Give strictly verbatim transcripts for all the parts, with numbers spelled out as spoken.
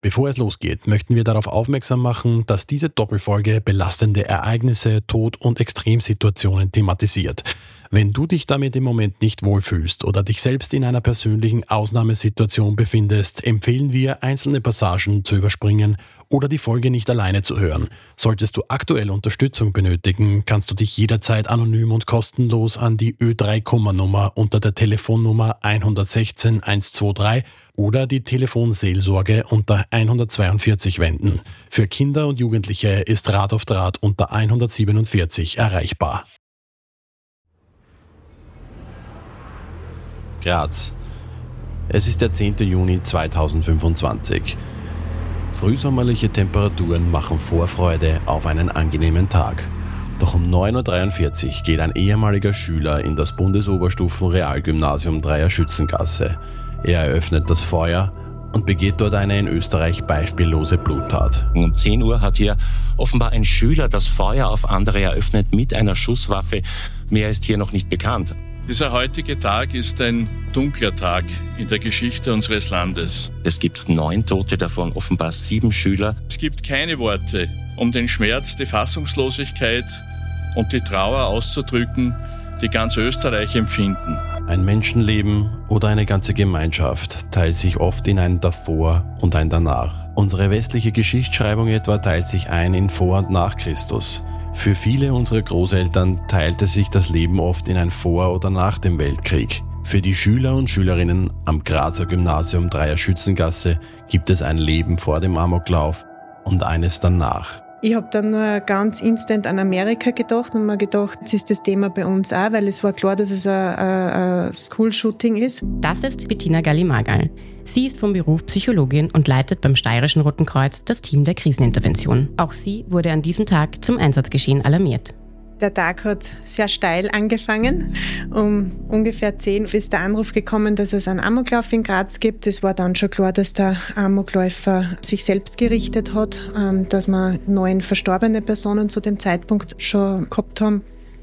Bevor es losgeht, möchten wir darauf aufmerksam machen, dass diese Doppelfolge belastende Ereignisse, Tod und Extremsituationen thematisiert. Wenn du dich damit im Moment nicht wohlfühlst oder dich selbst in einer persönlichen Ausnahmesituation befindest, empfehlen wir, einzelne Passagen zu überspringen oder die Folge nicht alleine zu hören. Solltest du aktuell Unterstützung benötigen, kannst du dich jederzeit anonym und kostenlos an die Ö drei Kummer-Nummer unter der Telefonnummer eins eins sechs eins zwei drei oder die Telefonseelsorge unter hundertzweiundvierzig wenden. Für Kinder und Jugendliche ist Rat auf Draht unter hundertsiebenundvierzig erreichbar. Graz. Es ist der zehnte Juni zweitausendfünfundzwanzig. Frühsommerliche Temperaturen machen Vorfreude auf einen angenehmen Tag. Doch um neun Uhr dreiundvierzig geht ein ehemaliger Schüler in das Bundesoberstufen-Realgymnasium Dreier Schützengasse. Er eröffnet das Feuer und begeht dort eine in Österreich beispiellose Bluttat. Um zehn Uhr hat hier offenbar ein Schüler das Feuer auf andere eröffnet mit einer Schusswaffe. Mehr ist hier noch nicht bekannt. Dieser heutige Tag ist ein dunkler Tag in der Geschichte unseres Landes. Es gibt neun Tote, davon offenbar sieben Schüler. Es gibt keine Worte, um den Schmerz, die Fassungslosigkeit und die Trauer auszudrücken, die ganz Österreich empfinden. Ein Menschenleben oder eine ganze Gemeinschaft teilt sich oft in ein Davor und ein Danach. Unsere westliche Geschichtsschreibung etwa teilt sich ein in Vor und Nach Christus. Für viele unserer Großeltern teilte sich das Leben oft in ein Vor oder nach dem Weltkrieg. Für die Schüler und Schülerinnen am Grazer Gymnasium Dreier Schützengasse gibt es ein Leben vor dem Amoklauf und eines danach. Ich habe dann nur ganz instant an Amerika gedacht und mir gedacht, das ist das Thema bei uns auch, weil es war klar, dass es ein, ein, ein School-Shooting ist. Das ist Bettina Galli-Magal. Sie ist vom Beruf Psychologin und leitet beim Steirischen Roten Kreuz das Team der Krisenintervention. Auch sie wurde an diesem Tag zum Einsatzgeschehen alarmiert. Der Tag hat sehr steil angefangen. Um ungefähr zehn ist der Anruf gekommen, dass es einen Amoklauf in Graz gibt. Es war dann schon klar, dass der Amokläufer sich selbst gerichtet hat, dass wir neun verstorbene Personen zu dem Zeitpunkt schon gehabt haben.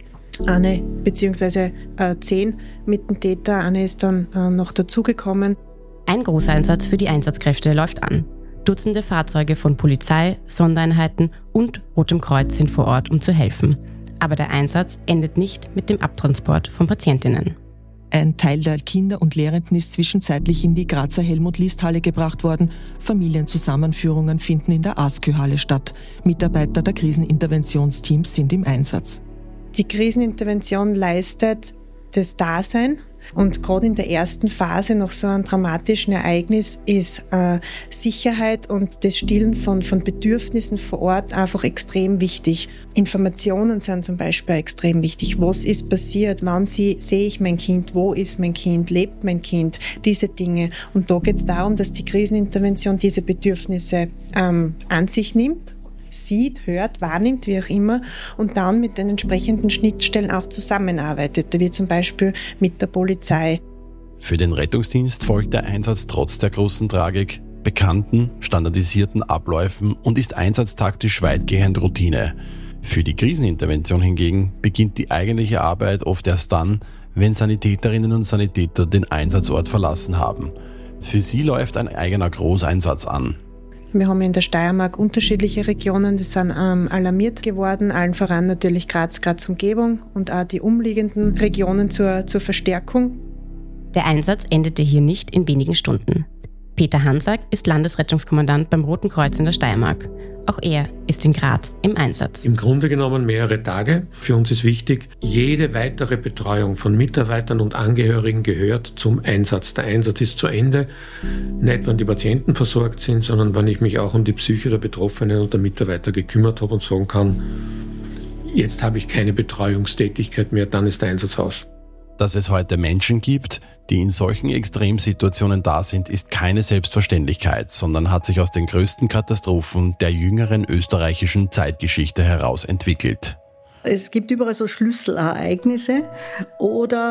Eine beziehungsweise äh, zehn mit dem Täter, eine ist dann äh, noch dazugekommen. Ein Großeinsatz für die Einsatzkräfte läuft an. Dutzende Fahrzeuge von Polizei, Sondereinheiten und Rotem Kreuz sind vor Ort, um zu helfen. Aber der Einsatz endet nicht mit dem Abtransport von Patientinnen. Ein Teil der Kinder und Lehrenden ist zwischenzeitlich in die Grazer Helmut-List-Halle gebracht worden. Familienzusammenführungen finden in der Askö-Halle statt. Mitarbeiter der Kriseninterventionsteams sind im Einsatz. Die Krisenintervention leistet das Dasein. Und gerade in der ersten Phase nach so einem dramatischen Ereignis ist äh, Sicherheit und das Stillen von, von Bedürfnissen vor Ort einfach extrem wichtig. Informationen sind zum Beispiel extrem wichtig. Was ist passiert? Wann sie, sehe ich mein Kind? Wo ist mein Kind? Lebt mein Kind? Diese Dinge. Und da geht es darum, dass die Krisenintervention diese Bedürfnisse ähm, an sich nimmt, sieht, hört, wahrnimmt, wie auch immer, und dann mit den entsprechenden Schnittstellen auch zusammenarbeitet, wie zum Beispiel mit der Polizei. Für den Rettungsdienst folgt der Einsatz trotz der großen Tragik bekannten, standardisierten Abläufen und ist einsatztaktisch weitgehend Routine. Für die Krisenintervention hingegen beginnt die eigentliche Arbeit oft erst dann, wenn Sanitäterinnen und Sanitäter den Einsatzort verlassen haben. Für sie läuft ein eigener Großeinsatz an. Wir haben in der Steiermark unterschiedliche Regionen, die sind ähm, alarmiert geworden, allen voran natürlich Graz, Graz Umgebung und auch die umliegenden Regionen zur, zur Verstärkung. Der Einsatz endete hier nicht in wenigen Stunden. Peter Hansack ist Landesrettungskommandant beim Roten Kreuz in der Steiermark. Auch er ist in Graz im Einsatz. Im Grunde genommen mehrere Tage. Für uns ist wichtig, jede weitere Betreuung von Mitarbeitern und Angehörigen gehört zum Einsatz. Der Einsatz ist zu Ende, nicht wenn die Patienten versorgt sind, sondern wenn ich mich auch um die Psyche der Betroffenen und der Mitarbeiter gekümmert habe und sagen kann, jetzt habe ich keine Betreuungstätigkeit mehr, dann ist der Einsatz aus. Dass es heute Menschen gibt, die in solchen Extremsituationen da sind, ist keine Selbstverständlichkeit, sondern hat sich aus den größten Katastrophen der jüngeren österreichischen Zeitgeschichte heraus entwickelt. Es gibt überall so Schlüsselereignisse oder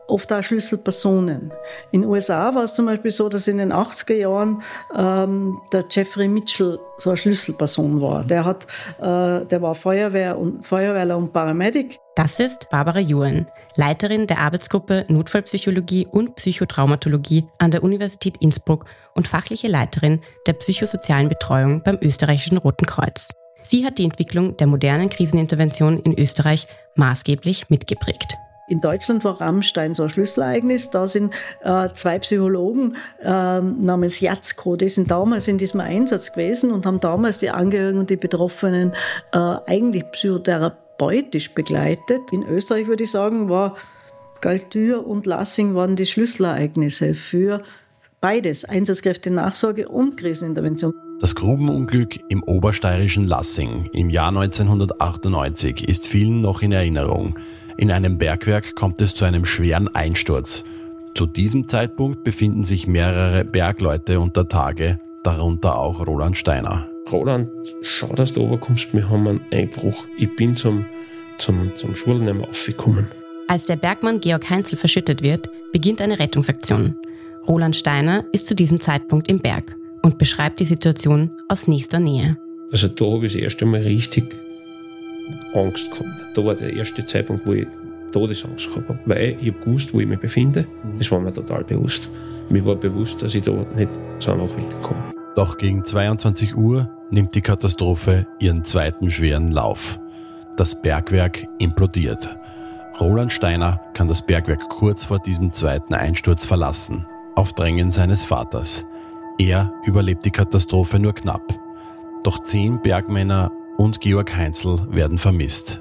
oft auch Schlüsselpersonen. In den U S A war es zum Beispiel so, dass in den achtziger Jahren ähm, der Jeffrey Mitchell so eine Schlüsselperson war. Der, hat, äh, der war Feuerwehr und, Feuerwehrler und Paramedic. Das ist Barbara Juren, Leiterin der Arbeitsgruppe Notfallpsychologie und Psychotraumatologie an der Universität Innsbruck und fachliche Leiterin der psychosozialen Betreuung beim Österreichischen Roten Kreuz. Sie hat die Entwicklung der modernen Krisenintervention in Österreich maßgeblich mitgeprägt. In Deutschland war Rammstein so ein Schlüsselereignis. Da sind äh, zwei Psychologen äh, namens Jatzko, die sind damals in diesem Einsatz gewesen und haben damals die Angehörigen und die Betroffenen äh, eigentlich psychotherapeutisch begleitet. In Österreich würde ich sagen, war Galtür und Lassing waren die Schlüsselereignisse für beides, Einsatzkräfte Nachsorge und Krisenintervention. Das Grubenunglück im obersteirischen Lassing im Jahr neunzehnhundertachtundneunzig ist vielen noch in Erinnerung. In einem Bergwerk kommt es zu einem schweren Einsturz. Zu diesem Zeitpunkt befinden sich mehrere Bergleute unter Tage, darunter auch Roland Steiner. Roland, schau, dass du runterkommst, wir haben einen Einbruch. Ich bin zum, zum, zum Schwulenheim aufgekommen. Als der Bergmann Georg Heinzel verschüttet wird, beginnt eine Rettungsaktion. Roland Steiner ist zu diesem Zeitpunkt im Berg und beschreibt die Situation aus nächster Nähe. Also da habe ich das erste Mal richtig Angst gehabt. Da war der erste Zeitpunkt, wo ich Todesangst gehabt habe, weil ich habe gewusst, wo ich mich befinde. Das war mir total bewusst. Mir war bewusst, dass ich da nicht so einfach wegkomme. Doch gegen zweiundzwanzig Uhr nimmt die Katastrophe ihren zweiten schweren Lauf. Das Bergwerk implodiert. Roland Steiner kann das Bergwerk kurz vor diesem zweiten Einsturz verlassen, auf Drängen seines Vaters. Er überlebt die Katastrophe nur knapp. Doch zehn Bergmänner und Georg Heinzel werden vermisst.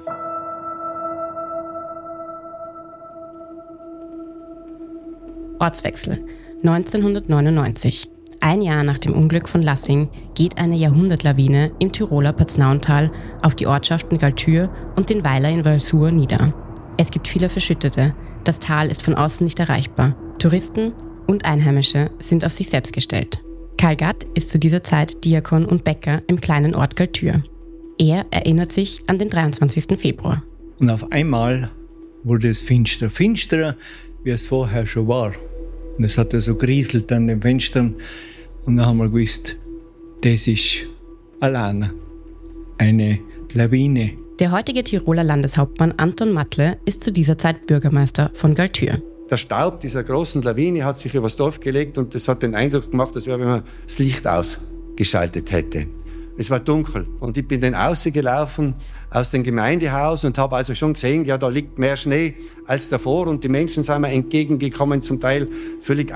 Ortswechsel. neunzehnhundertneunundneunzig. Ein Jahr nach dem Unglück von Lassing geht eine Jahrhundertlawine im Tiroler Paznauntal auf die Ortschaften Galtür und den Weiler in Walsur nieder. Es gibt viele Verschüttete. Das Tal ist von außen nicht erreichbar. Touristen und Einheimische sind auf sich selbst gestellt. Karl Gatt ist zu dieser Zeit Diakon und Bäcker im kleinen Ort Galtür. Er erinnert sich an den dreiundzwanzigsten Februar. Und auf einmal wurde es finster, finsterer, wie es vorher schon war. Und es hat so gerieselt an den Fenstern. Und dann haben wir gewusst, das ist allein eine Lawine. Der heutige Tiroler Landeshauptmann Anton Matle ist zu dieser Zeit Bürgermeister von Galtür. Der Staub dieser großen Lawine hat sich übers Dorf gelegt und das hat den Eindruck gemacht, als wenn man das Licht ausgeschaltet hätte. Es war dunkel und ich bin dann rausgelaufen aus dem Gemeindehaus und habe also schon gesehen, ja, da liegt mehr Schnee als davor und die Menschen sind mir entgegengekommen, zum Teil völlig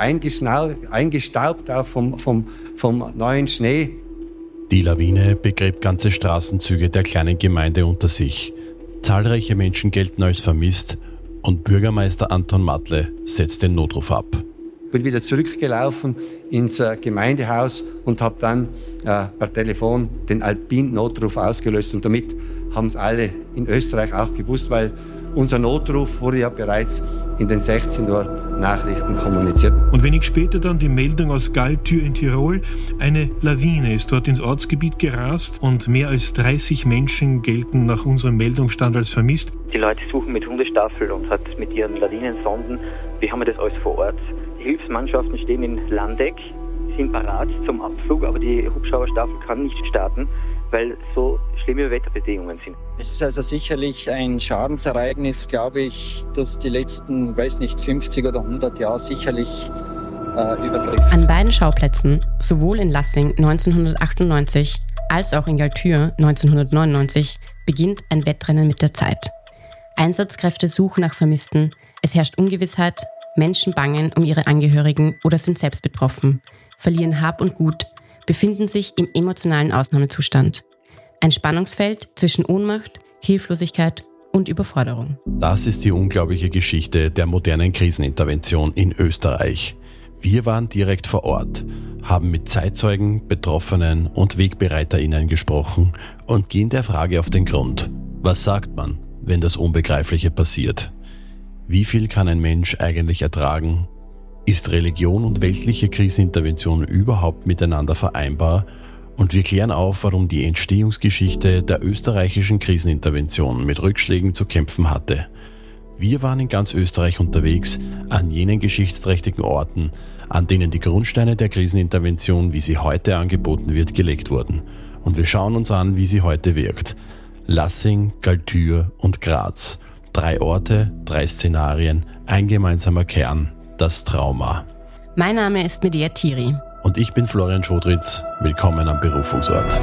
eingestaubt auch vom, vom, vom neuen Schnee. Die Lawine begräbt ganze Straßenzüge der kleinen Gemeinde unter sich. Zahlreiche Menschen gelten als vermisst und Bürgermeister Anton Matle setzt den Notruf ab. Ich bin wieder zurückgelaufen ins äh, Gemeindehaus und habe dann äh, per Telefon den Alpin-Notruf ausgelöst. Und damit haben es alle in Österreich auch gewusst, weil unser Notruf wurde ja bereits in den sechzehn Uhr Nachrichten kommuniziert. Und wenig später dann die Meldung aus Galtür in Tirol. Eine Lawine ist dort ins Ortsgebiet gerast und mehr als dreißig Menschen gelten nach unserem Meldungsstand als vermisst. Die Leute suchen mit Hundestaffel und hat mit ihren Lawinensonden. Wir haben das alles vor Ort. Die Hilfsmannschaften stehen in Landeck, sind parat zum Abflug, aber die Hubschrauberstaffel kann nicht starten, weil so schlimme Wetterbedingungen sind. Es ist also sicherlich ein Schadensereignis, glaube ich, das die letzten, weiß nicht, fünfzig oder hundert Jahre sicherlich äh, übertrifft. An beiden Schauplätzen, sowohl in Lassing neunzehnhundertachtundneunzig als auch in Galtür neunzehnhundertneunundneunzig, beginnt ein Wettrennen mit der Zeit. Einsatzkräfte suchen nach Vermissten, es herrscht Ungewissheit, Menschen bangen um ihre Angehörigen oder sind selbst betroffen, verlieren Hab und Gut, befinden sich im emotionalen Ausnahmezustand. Ein Spannungsfeld zwischen Ohnmacht, Hilflosigkeit und Überforderung. Das ist die unglaubliche Geschichte der modernen Krisenintervention in Österreich. Wir waren direkt vor Ort, haben mit Zeitzeugen, Betroffenen und WegbereiterInnen gesprochen und gehen der Frage auf den Grund. Was sagt man, wenn das Unbegreifliche passiert? Wie viel kann ein Mensch eigentlich ertragen? Ist Religion und weltliche Krisenintervention überhaupt miteinander vereinbar? Und wir klären auf, warum die Entstehungsgeschichte der österreichischen Krisenintervention mit Rückschlägen zu kämpfen hatte. Wir waren in ganz Österreich unterwegs, an jenen geschichtsträchtigen Orten, an denen die Grundsteine der Krisenintervention, wie sie heute angeboten wird, gelegt wurden. Und wir schauen uns an, wie sie heute wirkt. Lassing, Galtür und Graz. Drei Orte, drei Szenarien, ein gemeinsamer Kern, das Trauma. Mein Name ist Medea Thiri. Und ich bin Florian Schodritz. Willkommen am Berufungsort.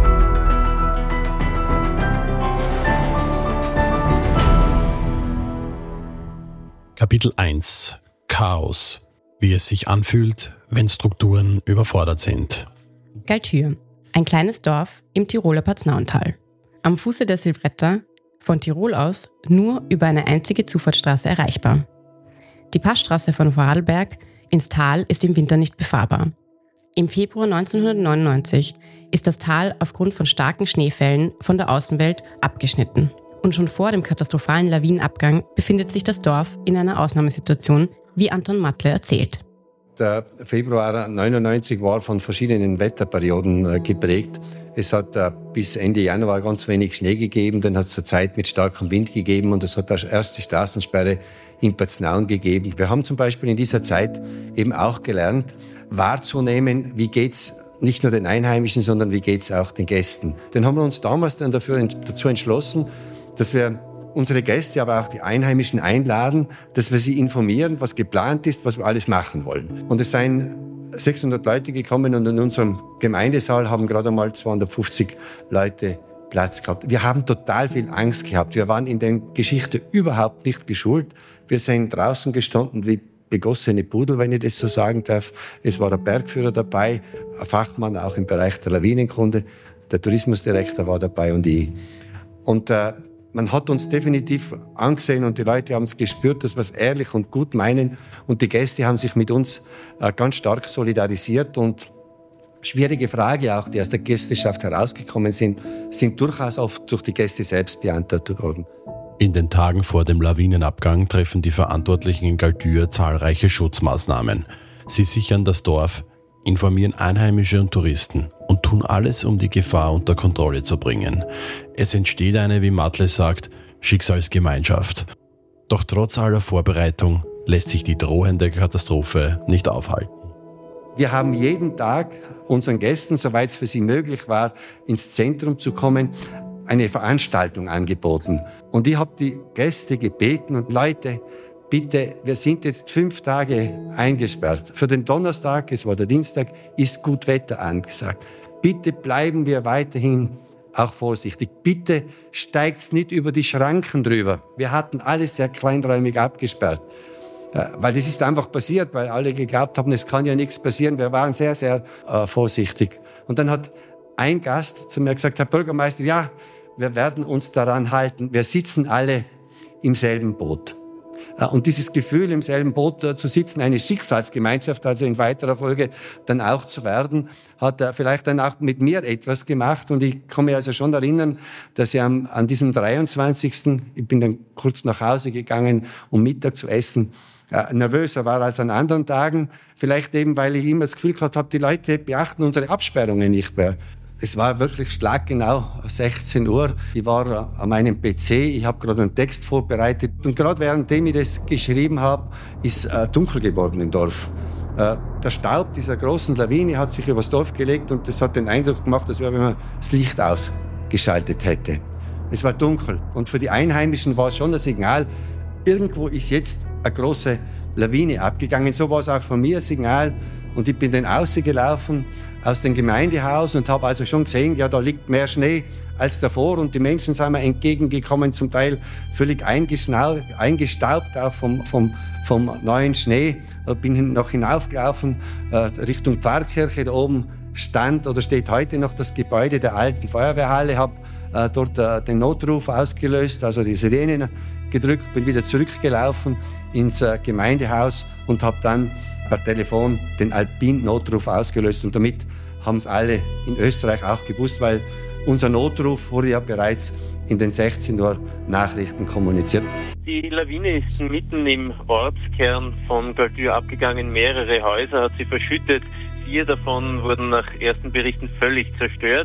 Kapitel eins. Chaos. Wie es sich anfühlt, wenn Strukturen überfordert sind. Galtür. Ein kleines Dorf im Tiroler Paznauntal. Am Fuße der Silvretta, von Tirol aus nur über eine einzige Zufahrtsstraße erreichbar. Die Passstraße von Vorarlberg ins Tal ist im Winter nicht befahrbar. Im Februar neunzehnhundertneunundneunzig ist das Tal aufgrund von starken Schneefällen von der Außenwelt abgeschnitten. Und schon vor dem katastrophalen Lawinenabgang befindet sich das Dorf in einer Ausnahmesituation, wie Anton Matle erzählt. Der Februar neunundneunzig war von verschiedenen Wetterperioden geprägt. Es hat bis Ende Januar ganz wenig Schnee gegeben, dann hat es eine Zeit mit starkem Wind gegeben und es hat auch erst die Straßensperre in Paznaun gegeben. Wir haben zum Beispiel in dieser Zeit eben auch gelernt, wahrzunehmen, wie geht's nicht nur den Einheimischen, sondern wie geht's auch den Gästen. Dann haben wir uns damals dann dafür, dazu entschlossen, dass wir unsere Gäste, aber auch die Einheimischen einladen, dass wir sie informieren, was geplant ist, was wir alles machen wollen. Und es seien sechshundert Leute gekommen und in unserem Gemeindesaal haben gerade einmal zweihundertfünfzig Leute Platz gehabt. Wir haben total viel Angst gehabt. Wir waren in der Geschichte überhaupt nicht geschult. Wir sind draußen gestanden wie begossene Pudel, wenn ich das so sagen darf. Es war ein Bergführer dabei, ein Fachmann auch im Bereich der Lawinenkunde, der Tourismusdirektor war dabei und ich. Und äh, man hat uns definitiv angesehen und die Leute haben es gespürt, dass wir es ehrlich und gut meinen. Und die Gäste haben sich mit uns äh, ganz stark solidarisiert. Und schwierige Fragen auch, die aus der Gästeschaft herausgekommen sind, sind durchaus oft durch die Gäste selbst beantwortet worden. In den Tagen vor dem Lawinenabgang treffen die Verantwortlichen in Galtür zahlreiche Schutzmaßnahmen. Sie sichern das Dorf, informieren Einheimische und Touristen und tun alles, um die Gefahr unter Kontrolle zu bringen. Es entsteht eine, wie Matle sagt, Schicksalsgemeinschaft. Doch trotz aller Vorbereitung lässt sich die drohende Katastrophe nicht aufhalten. Wir haben jeden Tag unseren Gästen, soweit es für sie möglich war, ins Zentrum zu kommen, eine Veranstaltung angeboten. Und ich habe die Gäste gebeten und Leute, bitte, wir sind jetzt fünf Tage eingesperrt. Für den Donnerstag, es war der Dienstag, ist gut Wetter angesagt. Bitte bleiben wir weiterhin auch vorsichtig. Bitte steigt's nicht über die Schranken drüber. Wir hatten alles sehr kleinräumig abgesperrt. Weil das ist einfach passiert, weil alle geglaubt haben, es kann ja nichts passieren. Wir waren sehr, sehr äh, vorsichtig. Und dann hat ein Gast zu mir gesagt, Herr Bürgermeister, ja, wir werden uns daran halten. Wir sitzen alle im selben Boot. Und dieses Gefühl, im selben Boot zu sitzen, eine Schicksalsgemeinschaft, also in weiterer Folge dann auch zu werden, hat er vielleicht dann auch mit mir etwas gemacht. Und ich kann mich also schon erinnern, dass ich an, an diesem dreiundzwanzigsten ich bin dann kurz nach Hause gegangen, um Mittag zu essen, äh, nervöser war als an anderen Tagen. Vielleicht eben, weil ich immer das Gefühl gehabt habe, die Leute beachten unsere Absperrungen nicht mehr. Es war wirklich schlaggenau sechzehn Uhr. Ich war an meinem P C, ich habe gerade einen Text vorbereitet. Und gerade währenddem ich das geschrieben habe, ist äh, dunkel geworden im Dorf. Äh, der Staub dieser großen Lawine hat sich übers Dorf gelegt und das hat den Eindruck gemacht, als wenn man das Licht ausgeschaltet hätte. Es war dunkel und für die Einheimischen war es schon ein Signal, irgendwo ist jetzt eine große Lawine abgegangen. So war es auch von mir ein Signal. Und ich bin dann rausgelaufen aus dem Gemeindehaus und habe also schon gesehen, ja, da liegt mehr Schnee als davor. Und die Menschen sind mir entgegengekommen, zum Teil völlig eingestaubt, auch vom, vom, vom neuen Schnee. Ich bin noch hinaufgelaufen äh, Richtung Pfarrkirche. Da oben stand oder steht heute noch das Gebäude der alten Feuerwehrhalle. Habe äh, dort äh, den Notruf ausgelöst, also die Sirenen gedrückt, bin wieder zurückgelaufen ins äh, Gemeindehaus und habe dann per Telefon den Alpin-Notruf ausgelöst. Und damit haben es alle in Österreich auch gewusst, weil unser Notruf wurde ja bereits in den sechzehn Uhr Nachrichten kommuniziert. Die Lawine ist mitten im Ortskern von Galtür abgegangen. Mehrere Häuser hat sie verschüttet. Vier davon wurden nach ersten Berichten völlig zerstört.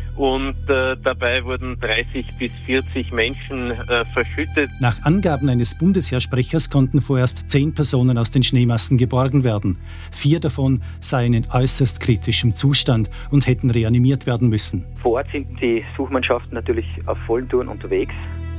und äh, dabei wurden dreißig bis vierzig Menschen äh, verschüttet. Nach Angaben eines Bundesheersprechers konnten vorerst zehn Personen aus den Schneemassen geborgen werden. Vier davon seien in äußerst kritischem Zustand und hätten reanimiert werden müssen. Vor Ort sind die Suchmannschaften natürlich auf vollen Touren unterwegs,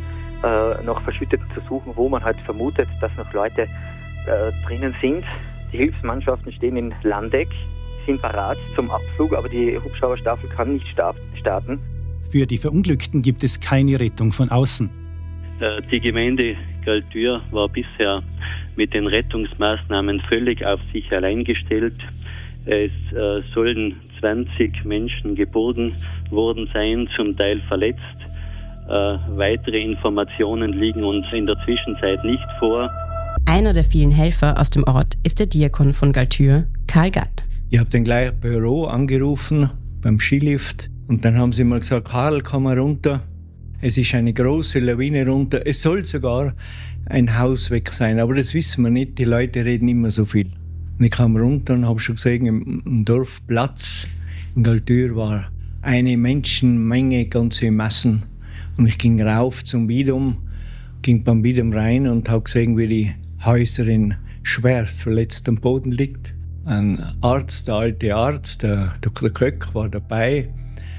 äh, nach Verschütteten zu suchen, wo man halt vermutet, dass noch Leute äh, drinnen sind. Die Hilfsmannschaften stehen in Landeck, sind parat zum Abflug, aber die Hubschrauberstaffel kann nicht starten. Für die Verunglückten gibt es keine Rettung von außen. Die Gemeinde Galtür war bisher mit den Rettungsmaßnahmen völlig auf sich allein gestellt. Es äh, sollen zwanzig Menschen geborgen worden sein, zum Teil verletzt. Äh, weitere Informationen liegen uns in der Zwischenzeit nicht vor. Einer der vielen Helfer aus dem Ort ist der Diakon von Galtür, Karl Gatt. Ich habe dann gleich Büro angerufen beim Skilift und dann haben sie mir gesagt, Karl, komm mal runter. Es ist eine große Lawine runter. Es soll sogar ein Haus weg sein, aber das wissen wir nicht. Die Leute reden immer so viel. Und ich kam runter und habe schon gesehen, im, im Dorfplatz in Galtür war eine Menschenmenge, ganze Massen. Und ich ging rauf zum Bidum, ging beim Bidum rein und habe gesehen, wie die Häuserin schwerst verletzt am Boden liegt. Ein Arzt, der alte Arzt, der Doktor Köck, war dabei.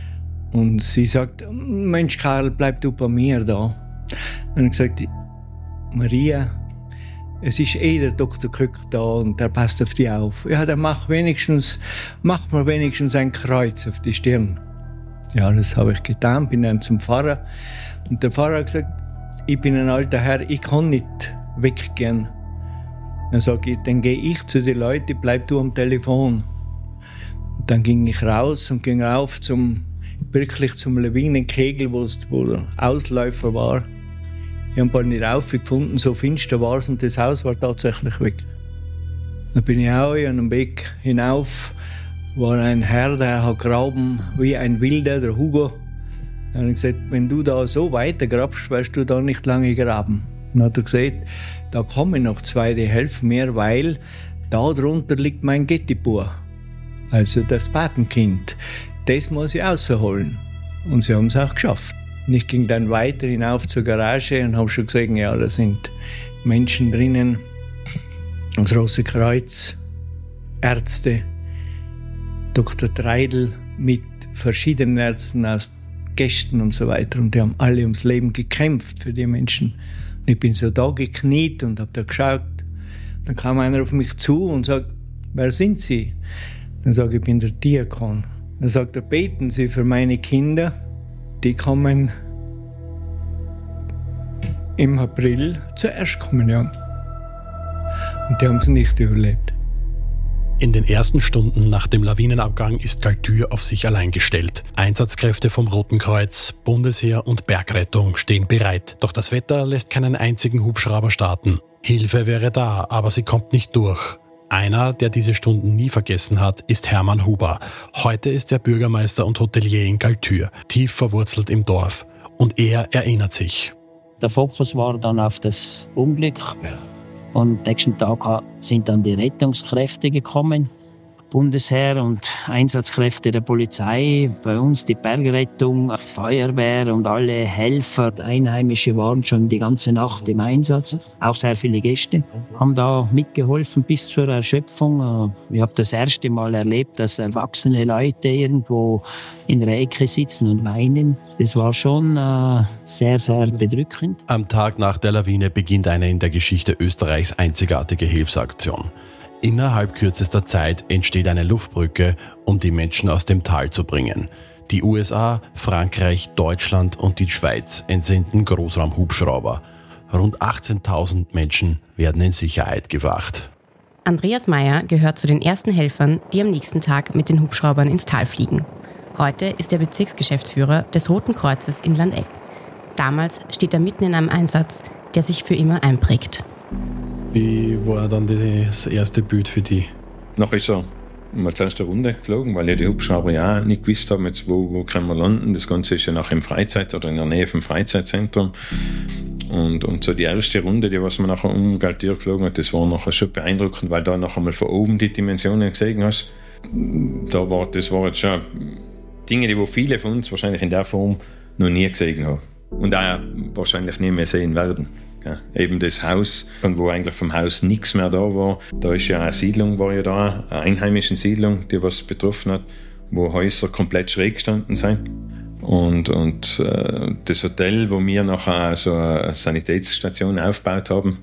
Und sie sagt, Mensch Karl, bleib du bei mir da. Und ich habe gesagt, Maria, es ist eh der Doktor Köck da und der passt auf dich auf. Ja, dann mach wenigstens, mach mir wenigstens ein Kreuz auf die Stirn. Ja, das habe ich getan, bin dann zum Pfarrer. Und der Pfarrer hat gesagt, ich bin ein alter Herr, ich kann nicht weggehen. Dann sage ich, dann gehe ich zu den Leuten, bleib du am Telefon. Und dann ging ich raus und ging rauf zum, wirklich zum Lawinenkegel, wo der Ausläufer war. Ich habe ihn nicht aufgefunden, so finster war es und das Haus war tatsächlich weg. Dann bin ich auch an dem Weg hinauf, war ein Herr, der hat graben wie ein Wilder, der Hugo. Dann habe ich gesagt, wenn du da so weiter grabst, wirst du da nicht lange graben. Dann hat er gesagt, da kommen noch zwei, die helfen mir, weil da drunter liegt mein Gettibur, also das Patenkind. Das muss ich rausholen. Und sie haben es auch geschafft. Und ich ging dann weiter hinauf zur Garage und habe schon gesehen, ja, da sind Menschen drinnen, das Rote Kreuz, Ärzte, Doktor Treidl mit verschiedenen Ärzten aus Gästen und so weiter. Und die haben alle ums Leben gekämpft für die Menschen. Und ich bin so da gekniet und habe da geschaut. Dann kam einer auf mich zu und sagt, wer sind Sie? Dann sage ich, ich bin der Diakon. Dann sagt er, beten Sie für meine Kinder, die kommen im April zur Erstkommunion. Und die haben es nicht überlebt. In den ersten Stunden nach dem Lawinenabgang ist Galtür auf sich allein gestellt. Einsatzkräfte vom Roten Kreuz, Bundesheer und Bergrettung stehen bereit. Doch das Wetter lässt keinen einzigen Hubschrauber starten. Hilfe wäre da, aber sie kommt nicht durch. Einer, der diese Stunden nie vergessen hat, ist Hermann Huber. Heute ist er Bürgermeister und Hotelier in Galtür, tief verwurzelt im Dorf. Und er erinnert sich. Der Fokus war dann auf das Unglück. Und am nächsten Tag sind dann die Rettungskräfte gekommen, Bundesheer und Einsatzkräfte der Polizei, bei uns die Bergrettung, Feuerwehr und alle Helfer. Einheimische waren schon die ganze Nacht im Einsatz, auch sehr viele Gäste, haben da mitgeholfen bis zur Erschöpfung. Ich habe das erste Mal erlebt, dass erwachsene Leute irgendwo in der Ecke sitzen und weinen. Das war schon äh, sehr, sehr bedrückend. Am Tag nach der Lawine beginnt eine in der Geschichte Österreichs einzigartige Hilfsaktion. Innerhalb kürzester Zeit entsteht eine Luftbrücke, um die Menschen aus dem Tal zu bringen. Die U S A, Frankreich, Deutschland und die Schweiz entsenden Großraumhubschrauber. Rund achtzehntausend Menschen werden in Sicherheit gebracht. Andreas Meyer gehört zu den ersten Helfern, die am nächsten Tag mit den Hubschraubern ins Tal fliegen. Heute ist er Bezirksgeschäftsführer des Roten Kreuzes in Landeck. Damals steht er mitten in einem Einsatz, der sich für immer einprägt. Wie war dann das erste Bild für dich? Nachher ist er mal zuerst eine Runde geflogen, weil ja die Hubschrauber ja nicht gewusst haben, jetzt wo, wo können wir landen. Das Ganze ist ja nachher im Freizeit- oder in der Nähe vom Freizeitzentrum. Und, und so die erste Runde, die was man nachher um Galtür geflogen hat, das war nachher schon beeindruckend, weil da nachher mal von oben die Dimensionen gesehen hast. Da war, das war jetzt schon Dinge, die viele von uns wahrscheinlich in der Form noch nie gesehen haben und auch wahrscheinlich nie mehr sehen werden. Ja, eben das Haus, wo eigentlich vom Haus nichts mehr da war. Da ist ja eine Siedlung, war ja da, eine einheimische Siedlung, die was betroffen hat, wo Häuser komplett schräg gestanden sind. Und, und äh, das Hotel, wo wir nachher so eine Sanitätsstation aufgebaut haben,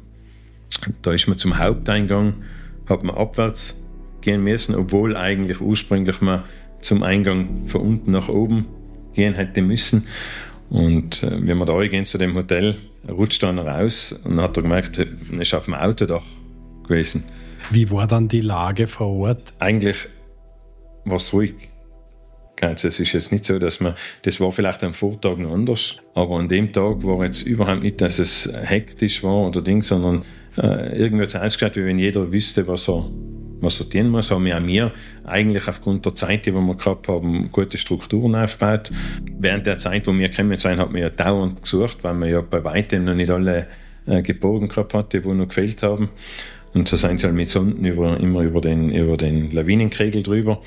da ist man zum Haupteingang, hat man abwärts gehen müssen, obwohl eigentlich ursprünglich man zum Eingang von unten nach oben gehen hätte müssen. Und äh, wenn wir da gehen zu dem Hotel, rutscht dann raus und dann hat er gemerkt, er ist auf dem Autodach gewesen. Wie war dann die Lage vor Ort? Eigentlich war es ruhig. Also es ist jetzt nicht so, dass man, das war vielleicht am Vortag noch anders, aber an dem Tag war jetzt überhaupt nicht, dass es hektisch war oder Ding, sondern äh, irgendwie hat es ausgeschaut, wie wenn jeder wüsste, was er, was er tun muss. Haben wir auch mir eigentlich aufgrund der Zeit, die wir gehabt haben, gute Strukturen aufgebaut. Während der Zeit, wo wir gekommen sind, hat man ja dauernd gesucht, weil man ja bei weitem noch nicht alle äh, Geborgen gehabt hatte, die noch gefehlt haben. Und so sind sie halt mit Sonden über, immer über den, über den Lawinenkegel drüber.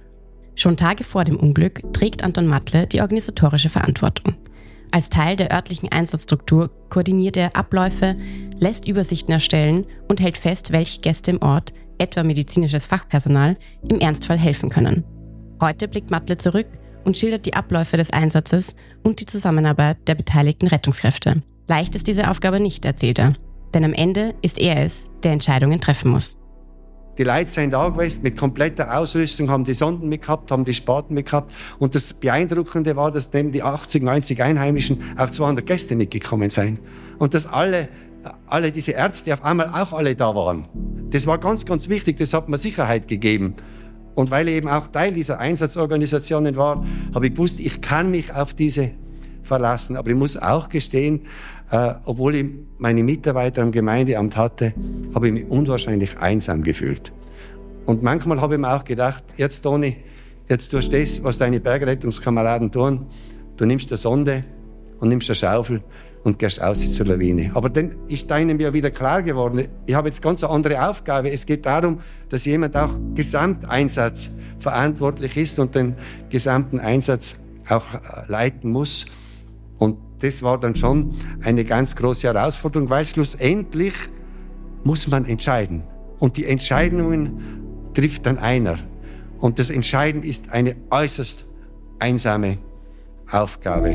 Schon Tage vor dem Unglück trägt Anton Matle die organisatorische Verantwortung. Als Teil der örtlichen Einsatzstruktur koordiniert er Abläufe, lässt Übersichten erstellen und hält fest, welche Gäste im Ort, etwa medizinisches Fachpersonal, im Ernstfall helfen können. Heute blickt Matle zurück und schildert die Abläufe des Einsatzes und die Zusammenarbeit der beteiligten Rettungskräfte. Leicht ist diese Aufgabe nicht, erzählt er. Denn am Ende ist er es, der Entscheidungen treffen muss. Die Leute sind da gewesen mit kompletter Ausrüstung, haben die Sonden mitgehabt, haben die Spaten mitgehabt. Und das Beeindruckende war, dass neben die achtzig, neunzig Einheimischen auch zweihundert Gäste mitgekommen sind. Und dass alle, alle diese Ärzte auf einmal auch alle da waren. Das war ganz, ganz wichtig, das hat mir Sicherheit gegeben. Und weil ich eben auch Teil dieser Einsatzorganisationen war, habe ich gewusst, ich kann mich auf diese verlassen. Aber ich muss auch gestehen, äh, obwohl ich meine Mitarbeiter am Gemeindeamt hatte, habe ich mich unwahrscheinlich einsam gefühlt. Und manchmal habe ich mir auch gedacht, jetzt Toni, jetzt tust du das, was deine Bergrettungskameraden tun. Du nimmst eine Sonde und nimmst eine Schaufel und gehst aus zur Lawine. Aber dann ist einem ja wieder klar geworden, ich habe jetzt ganz eine andere Aufgabe. Es geht darum, dass jemand auch Gesamteinsatz verantwortlich ist und den gesamten Einsatz auch leiten muss. Und das war dann schon eine ganz große Herausforderung, weil schlussendlich muss man entscheiden. Und die Entscheidungen trifft dann einer. Und das Entscheiden ist eine äußerst einsame Aufgabe.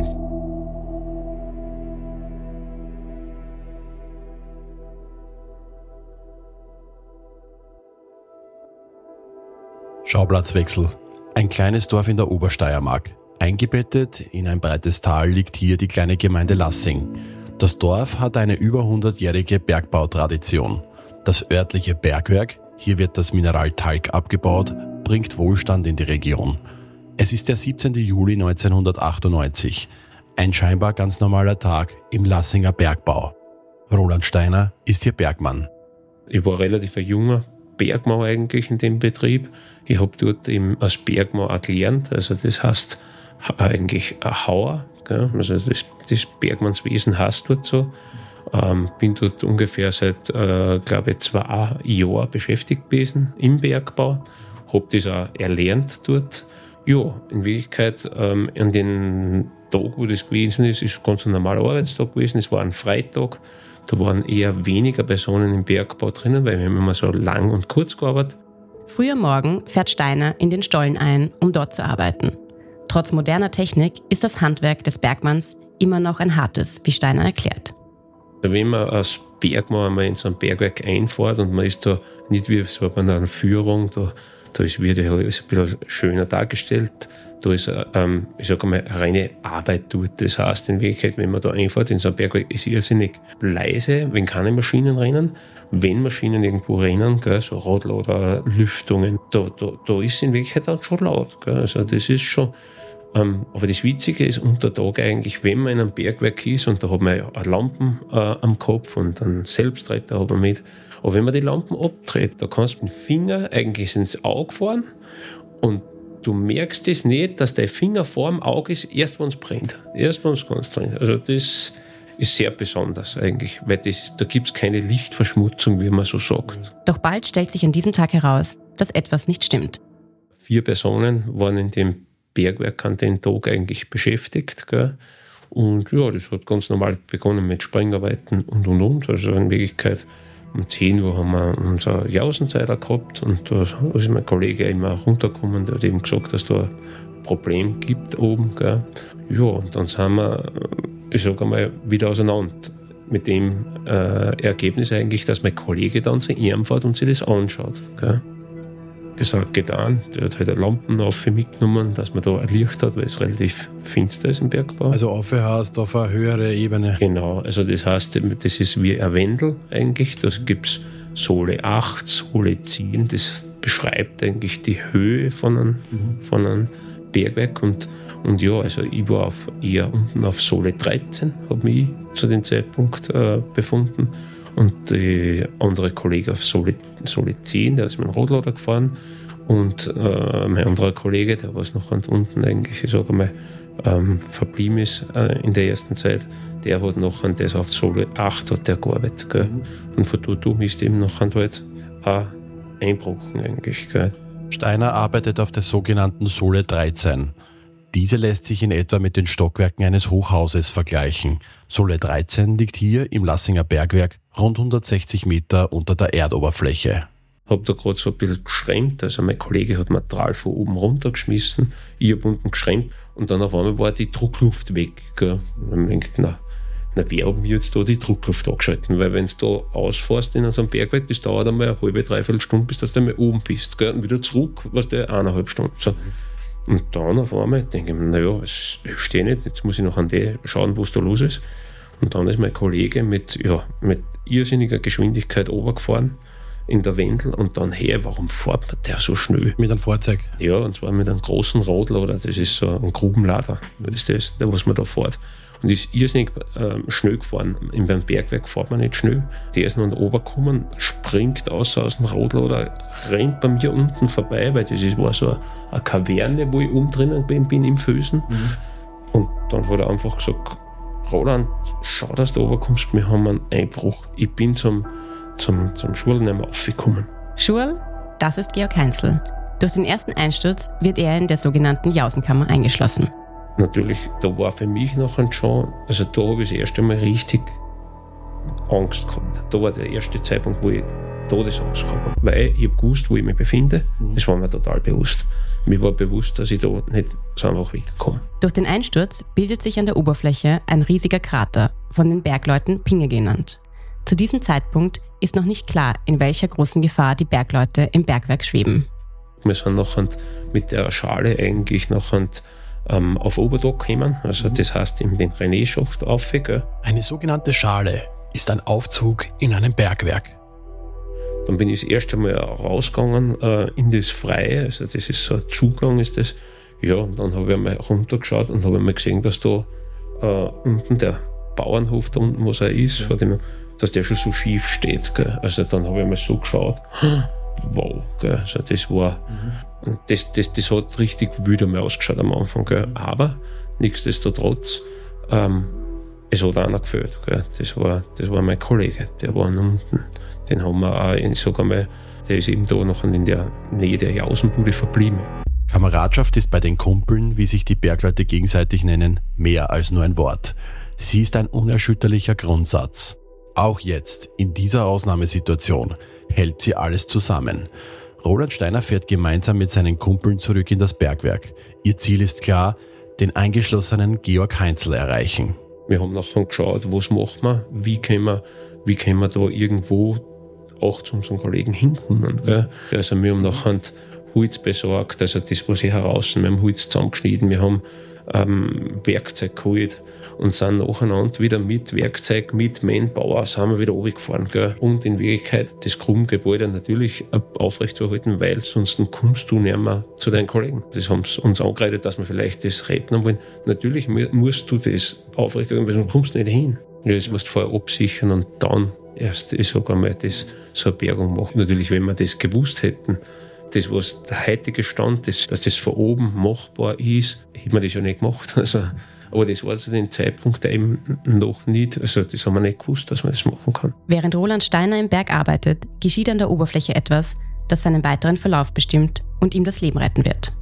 Schauplatzwechsel. Ein kleines Dorf in der Obersteiermark. Eingebettet in ein breites Tal liegt hier die kleine Gemeinde Lassing. Das Dorf hat eine über hundertjährige Bergbautradition. Das örtliche Bergwerk, hier wird das Mineral Talg abgebaut, bringt Wohlstand in die Region. Es ist der siebzehnten Juli neunzehnhundertachtundneunzig. Ein scheinbar ganz normaler Tag im Lassinger Bergbau. Roland Steiner ist hier Bergmann. Ich war relativ ein junger Bergmann eigentlich in dem Betrieb. Ich habe dort eben als Bergmann auch gelernt. Also das heißt eigentlich ein Hauer. Gell? Also das, das Bergmannswesen heißt dort so. Ähm, bin dort ungefähr seit, äh, glaube ich, zwei Jahren beschäftigt gewesen im Bergbau. Habe das auch erlernt dort. Ja, in Wirklichkeit ähm, an den Tag, wo das gewesen ist, ist ganz ein normaler Arbeitstag gewesen. Es war ein Freitag. Da waren eher weniger Personen im Bergbau drinnen, weil wir haben immer so lang und kurz gearbeitet. Früh am Morgen fährt Steiner in den Stollen ein, um dort zu arbeiten. Trotz moderner Technik ist das Handwerk des Bergmanns immer noch ein hartes, wie Steiner erklärt. Wenn man als Bergmann einmal in so ein Bergwerk einfährt und man ist da nicht wie so bei einer Führung, da, da ist, wird alles ein bisschen schöner dargestellt. Da ist, ähm, ich sage mal, eine reine Arbeit dort. Das heißt, in Wirklichkeit, wenn man da einfährt in so ein Bergwerk, ist irrsinnig leise, wenn keine Maschinen rennen. Wenn Maschinen irgendwo rennen, gell, so Radl oder Lüftungen, da, da, da ist es in Wirklichkeit dann schon laut. Gell. Also das ist schon, ähm, aber das Witzige ist unter Tag eigentlich, wenn man in einem Bergwerk ist und da hat man ja Lampen äh, am Kopf und einen Selbstretter hat man mit. Aber wenn man die Lampen abdreht, da kannst du mit dem Finger eigentlich ins Auge fahren und du merkst es nicht, dass dein Finger vor dem Auge ist, erst wenn es brennt. Erst wenn es ganz brennt. Also das ist sehr besonders eigentlich, weil das, da gibt es keine Lichtverschmutzung, wie man so sagt. Doch bald stellt sich an diesem Tag heraus, dass etwas nicht stimmt. Vier Personen waren in dem Bergwerk an den Tag eigentlich beschäftigt. Gell? Und ja, das hat ganz normal begonnen mit Springarbeiten und und und. Also in Wirklichkeit um zehn Uhr haben wir unsere Jausenzeiler gehabt und da ist mein Kollege immer runtergekommen, der hat eben gesagt, dass da ein Problem gibt oben. Gell? Ja, und dann sind wir, ich sage einmal, wieder auseinander. Mit dem äh, Ergebnis eigentlich, dass mein Kollege dann zu ihm fährt und sich das anschaut. Gell? Gesagt, getan. Der hat halt eine Lampen auf mitgenommen, dass man da ein Licht hat, weil es relativ finster ist im Bergbau. Also aufhör heißt auf eine höhere Ebene. Genau, also das heißt, das ist wie ein Wendel eigentlich. Da gibt es Sohle acht, Sohle zehn. Das beschreibt eigentlich die Höhe von einem, mhm. von einem Bergwerk. Und, und ja, also ich war auf, eher unten auf Sohle dreizehn, habe mich zu dem Zeitpunkt äh, befunden. Und der andere Kollege auf Sohle, Sohle zehn, der ist mit dem Radlader gefahren. Und äh, mein anderer Kollege, der was noch unten eigentlich, ich sage mal, ähm, verblieben ist äh, in der ersten Zeit, der hat noch an das auf Sohle acht hat der gearbeitet. Gell? Mhm. Und von dort um ist eben noch halt auch einbrochen eigentlich. Gell? Steiner arbeitet auf der sogenannten Sohle dreizehn. Diese lässt sich in etwa mit den Stockwerken eines Hochhauses vergleichen. Sohle dreizehn liegt hier im Lassinger Bergwerk rund hundertsechzig Meter unter der Erdoberfläche. Ich habe da gerade so ein bisschen geschremmt, also mein Kollege hat Material von oben runtergeschmissen, ich habe unten geschremmt und dann auf einmal war die Druckluft weg. Gell? Und dann denke ich, na, na, wer hat mir jetzt da die Druckluft angeschalten? Weil wenn du da ausfährst in so einem Bergwerk, das dauert einmal eine halbe, dreiviertel Stunde, bis du mal oben bist. Gell? Und wieder zurück, was der eineinhalb Stunden. So. Und dann auf einmal denke ich mir, naja, es hilft eh nicht, jetzt muss ich noch an die schauen, was da los ist. Und dann ist mein Kollege mit, ja, mit irrsinniger Geschwindigkeit runtergefahren in der Wendel und dann her, warum fährt man der so schnell? Mit einem Fahrzeug? Ja, und zwar mit einem großen Radlader, das ist so ein Grubenlader, das ist das, der, was man da fährt. Und ist irrsinnig äh, schnell gefahren. In beim Bergwerk fährt man nicht schnell. Der ist noch oben gekommen, springt aus, aus dem Radlader, rennt bei mir unten vorbei, weil das ist, war so eine, eine Kaverne, wo ich oben drinnen bin, bin im Felsen. Mhm. Und dann hat er einfach gesagt, Roland, schau, dass du oben kommst, wir haben einen Einbruch. Ich bin zum, zum, zum Schul nicht mehr aufgekommen. Schul, das ist Georg Heinzl. Durch den ersten Einsturz wird er in der sogenannten Jausenkammer eingeschlossen. Natürlich, da war für mich nachher schon, also da habe ich das erste Mal richtig Angst gehabt. Da war der erste Zeitpunkt, wo ich Todesangst gehabt habe. Weil ich habe gewusst, wo ich mich befinde. Das war mir total bewusst. Mir war bewusst, dass ich da nicht so einfach wegkomme. Durch den Einsturz bildet sich an der Oberfläche ein riesiger Krater, von den Bergleuten Pinge genannt. Zu diesem Zeitpunkt ist noch nicht klar, in welcher großen Gefahr die Bergleute im Bergwerk schweben. Wir sind nachher mit der Schale eigentlich nachher ähm, auf Oberdock gekommen, also das heißt in den René-Schacht auf. Gell. Eine sogenannte Schale ist ein Aufzug in einem Bergwerk. Dann bin ich das erste Mal rausgegangen äh, in das Freie, also das ist so ein Zugang ist das. Ja, und dann habe ich einmal runtergeschaut und habe einmal gesehen, dass da äh, unten der Bauernhof, da unten, was er ist, ja. dem, dass der schon so schief steht. Gell. Also dann habe ich einmal so geschaut, wow, gell. Also das war, mhm. das, das, das hat richtig wütend einmal ausgeschaut am Anfang. Gell. Aber nichtsdestotrotz, ähm, es hat einer gefällt. Gell. Das, war, das war mein Kollege, der war unten. Den haben wir auch, ich sag einmal, der ist eben da noch in der Nähe der Jausenbude verblieben. Kameradschaft ist bei den Kumpeln, wie sich die Bergleute gegenseitig nennen, mehr als nur ein Wort. Sie ist ein unerschütterlicher Grundsatz. Auch jetzt, in dieser Ausnahmesituation, hält sie alles zusammen. Roland Steiner fährt gemeinsam mit seinen Kumpeln zurück in das Bergwerk. Ihr Ziel ist klar, den eingeschlossenen Georg Heinzl erreichen. Wir haben nachher geschaut, was machen wir, wie können wir, wie können wir da irgendwo auch zu unserem Kollegen hinkommen. Gell? Also wir haben nachher Holz besorgt, also das, was ich heraus, wir haben Holz zusammengeschnitten, wir haben ähm, Werkzeug geholt und sind nacheinander wieder mit Werkzeug, mit Manpower, sind wir wieder runtergefahren. Gell? Und in Wirklichkeit das Grubengebäude natürlich aufrechtzuerhalten, weil sonst kommst du nicht mehr zu deinen Kollegen. Das haben sie uns angeredet, dass wir vielleicht das retten wollen. Natürlich musst du das aufrechterhalten, weil sonst kommst du nicht hin. Ja, das musst du vorher absichern und dann erst, ich sage einmal, das, so eine Bergung machen. Natürlich, wenn wir das gewusst hätten, das, was der heutige Stand ist, dass das von oben machbar ist, hätten wir das ja nicht gemacht. Also, aber das war zu dem Zeitpunkt eben noch nicht, also das haben wir nicht gewusst, dass man das machen kann. Während Roland Steiner im Berg arbeitet, geschieht an der Oberfläche etwas, das seinen weiteren Verlauf bestimmt und ihm das Leben retten wird.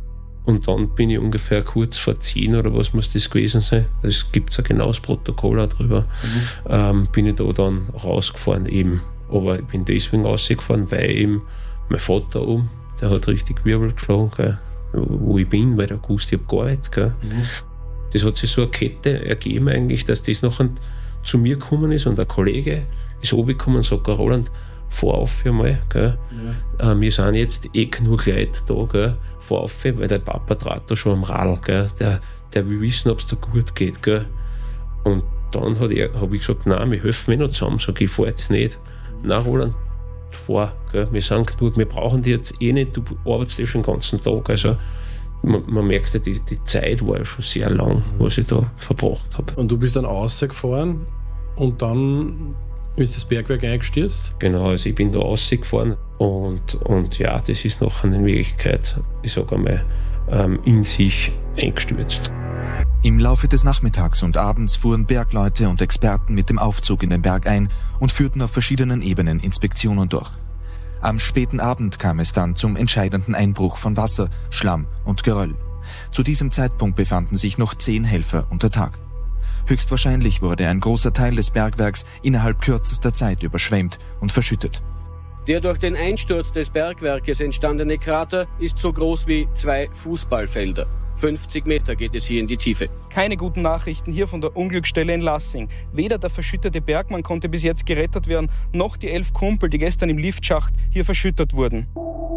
Und dann bin ich ungefähr kurz vor zehn oder was muss das gewesen sein, es gibt ein genaues Protokoll auch drüber, mhm. ähm, bin ich da dann rausgefahren eben. Aber ich bin deswegen rausgefahren, weil eben mein Vater um, der hat richtig Wirbel geschlagen, gell, wo ich bin, weil er gewusst, ich habe gearbeitet. Gell. Mhm. Das hat sich so eine Kette ergeben eigentlich, dass das nachher zu mir gekommen ist und ein Kollege ist runtergekommen und sagt, Roland, fahr auf einmal. Gell. Ja. Äh, wir sind jetzt eh genug Leute da, gell. Fahr auf, weil der Papa dreht da schon am Radl. Gell. Der, der will wissen, ob es da gut geht. Gell. Und dann habe ich gesagt, nein, wir helfen mir noch zusammen. Sag ich, fahr jetzt nicht. Nein, Roland, fahr. Gell. Wir sind genug, wir brauchen dich jetzt eh nicht, du arbeitest eh schon den ganzen Tag. Also man, man merkt ja, die, die Zeit war ja schon sehr lang, was ich da verbracht habe. Und du bist dann rausgefahren und dann ist das Bergwerk eingestürzt? Genau, also ich bin da rausgefahren und, und ja, das ist nachher in Wirklichkeit, ich sage einmal, ähm, in sich eingestürzt. Im Laufe des Nachmittags und Abends fuhren Bergleute und Experten mit dem Aufzug in den Berg ein und führten auf verschiedenen Ebenen Inspektionen durch. Am späten Abend kam es dann zum entscheidenden Einbruch von Wasser, Schlamm und Geröll. Zu diesem Zeitpunkt befanden sich noch zehn Helfer unter Tag. Höchstwahrscheinlich wurde ein großer Teil des Bergwerks innerhalb kürzester Zeit überschwemmt und verschüttet. Der durch den Einsturz des Bergwerkes entstandene Krater ist so groß wie zwei Fußballfelder. fünfzig Meter geht es hier in die Tiefe. Keine guten Nachrichten hier von der Unglücksstelle in Lassing. Weder der verschüttete Bergmann konnte bis jetzt gerettet werden, noch die elf Kumpel, die gestern im Liftschacht hier verschüttet wurden.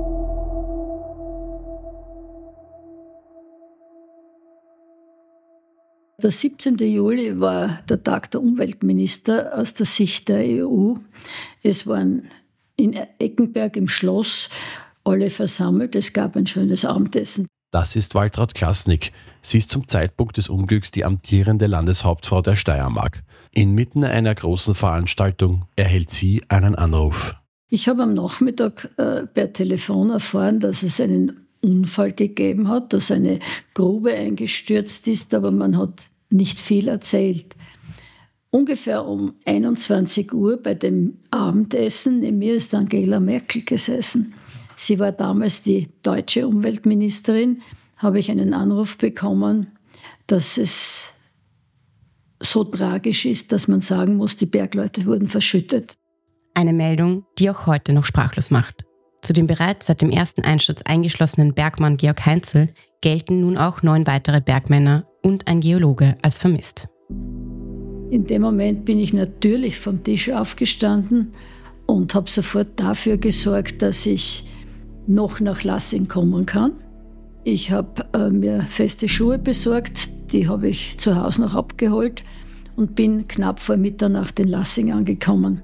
Der siebzehnten Juli war der Tag der Umweltminister aus der Sicht der E U. Es waren in Eckenberg im Schloss alle versammelt. Es gab ein schönes Abendessen. Das ist Waltraud Klasnik. Sie ist zum Zeitpunkt des Unglücks die amtierende Landeshauptfrau der Steiermark. Inmitten einer großen Veranstaltung erhält sie einen Anruf. Ich habe am Nachmittag äh, per Telefon erfahren, dass es einen Unfall gegeben hat, dass eine Grube eingestürzt ist, aber man hat nicht viel erzählt. Ungefähr um einundzwanzig Uhr bei dem Abendessen neben mir ist Angela Merkel gesessen. Sie war damals die deutsche Umweltministerin, habe ich einen Anruf bekommen, dass es so tragisch ist, dass man sagen muss, die Bergleute wurden verschüttet. Eine Meldung, die auch heute noch sprachlos macht. Zu dem bereits seit dem ersten Einsturz eingeschlossenen Bergmann Georg Heinzel gelten nun auch neun weitere Bergmänner und ein Geologe als vermisst. In dem Moment bin ich natürlich vom Tisch aufgestanden und habe sofort dafür gesorgt, dass ich noch nach Lassing kommen kann. Ich habe äh, mir feste Schuhe besorgt, die habe ich zu Hause noch abgeholt und bin knapp vor Mitternacht in Lassing angekommen.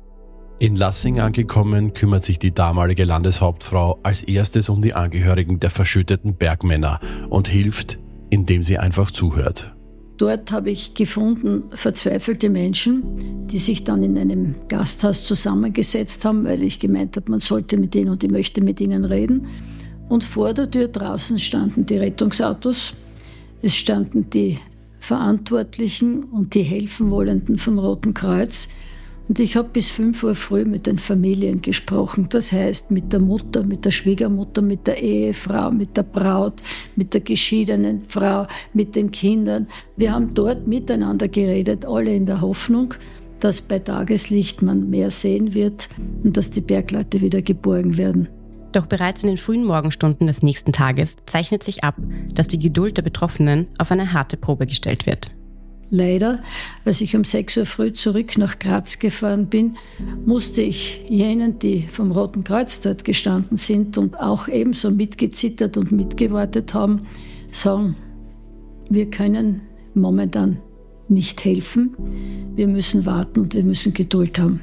In Lassing angekommen, kümmert sich die damalige Landeshauptfrau als erstes um die Angehörigen der verschütteten Bergmänner und hilft, indem sie einfach zuhört. Dort habe ich gefunden verzweifelte Menschen, die sich dann in einem Gasthaus zusammengesetzt haben, weil ich gemeint habe, man sollte mit ihnen und ich möchte mit ihnen reden. Und vor der Tür draußen standen die Rettungsautos, es standen die Verantwortlichen und die Helfenwollenden vom Roten Kreuz. Und ich habe bis fünf Uhr früh mit den Familien gesprochen. Das heißt mit der Mutter, mit der Schwiegermutter, mit der Ehefrau, mit der Braut, mit der geschiedenen Frau, mit den Kindern. Wir haben dort miteinander geredet, alle in der Hoffnung, dass bei Tageslicht man mehr sehen wird und dass die Bergleute wieder geborgen werden. Doch bereits in den frühen Morgenstunden des nächsten Tages zeichnet sich ab, dass die Geduld der Betroffenen auf eine harte Probe gestellt wird. Leider, als ich um sechs Uhr früh zurück nach Graz gefahren bin, musste ich jenen, die vom Roten Kreuz dort gestanden sind und auch ebenso mitgezittert und mitgewartet haben, sagen, wir können momentan nicht helfen, wir müssen warten und wir müssen Geduld haben.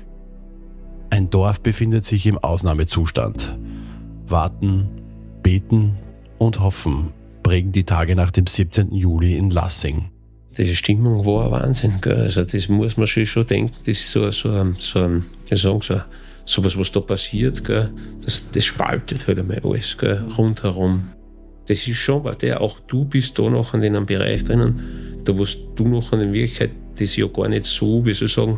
Ein Dorf befindet sich im Ausnahmezustand. Warten, beten und hoffen prägen die Tage nach dem siebzehnten Juli in Lassing. Die Stimmung war ein Wahnsinn. Gell? Also das muss man sich schon denken. Das ist so, so, so, ein, wie sagen, so, so was, was da passiert. Gell? Das, das spaltet halt einmal alles, gell? Rundherum. Das ist schon, weil der, auch du bist da noch in einem Bereich drinnen, da wo du noch in Wirklichkeit das ja gar nicht so, wie soll ich sagen,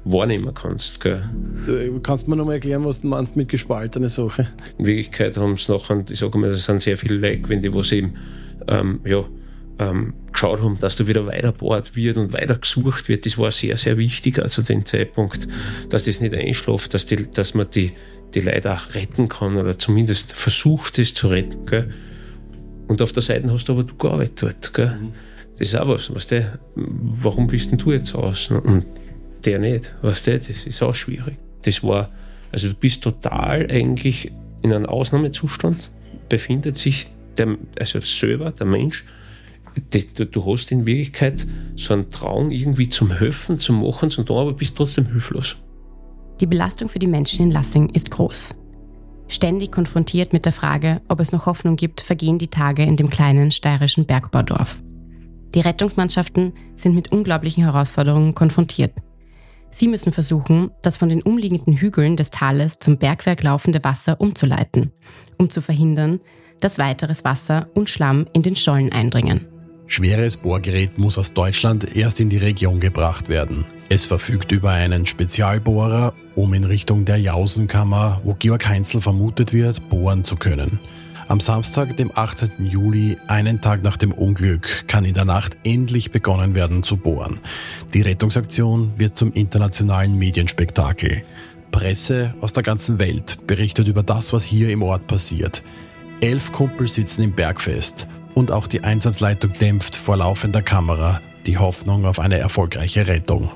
wahrnehmen kannst. Gell. Kannst du mir noch mal erklären, was du meinst mit gespaltene Sache? In Wirklichkeit haben es nachher, ich sage mal, es sind sehr viele Leute, wenn die was eben ähm, ja, ähm, geschaut haben, dass da wieder weiter gebohrt wird und weiter gesucht wird. Das war sehr, sehr wichtig, also den Zeitpunkt, dass das nicht einschläft, dass, die, dass man die, die Leute auch retten kann oder zumindest versucht, es zu retten. Gell. Und auf der Seite hast du aber du gearbeitet dort. Gell. Mhm. Das ist auch was, weißt du, warum bist denn du jetzt aus? Und der nicht, weißt du, das ist auch schwierig. Das war, also du bist total eigentlich in einem Ausnahmezustand, befindet sich der, also selber, der Mensch, das, du, du hast in Wirklichkeit so einen Drang irgendwie zum Helfen, zum Machen, zum Tun, aber bist trotzdem hilflos. Die Belastung für die Menschen in Lassing ist groß. Ständig konfrontiert mit der Frage, ob es noch Hoffnung gibt, vergehen die Tage in dem kleinen steirischen Bergbaudorf. Die Rettungsmannschaften sind mit unglaublichen Herausforderungen konfrontiert. Sie müssen versuchen, das von den umliegenden Hügeln des Tales zum Bergwerk laufende Wasser umzuleiten, um zu verhindern, dass weiteres Wasser und Schlamm in den Schollen eindringen. Schweres Bohrgerät muss aus Deutschland erst in die Region gebracht werden. Es verfügt über einen Spezialbohrer, um in Richtung der Jausenkammer, wo Georg Heinzel vermutet wird, bohren zu können. Am Samstag, dem achtzehnten Juli, einen Tag nach dem Unglück, kann in der Nacht endlich begonnen werden zu bohren. Die Rettungsaktion wird zum internationalen Medienspektakel. Presse aus der ganzen Welt berichtet über das, was hier im Ort passiert. Elf Kumpel sitzen im Berg fest und auch die Einsatzleitung dämpft vor laufender Kamera die Hoffnung auf eine erfolgreiche Rettung.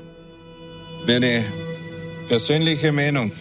Meine persönliche Meinung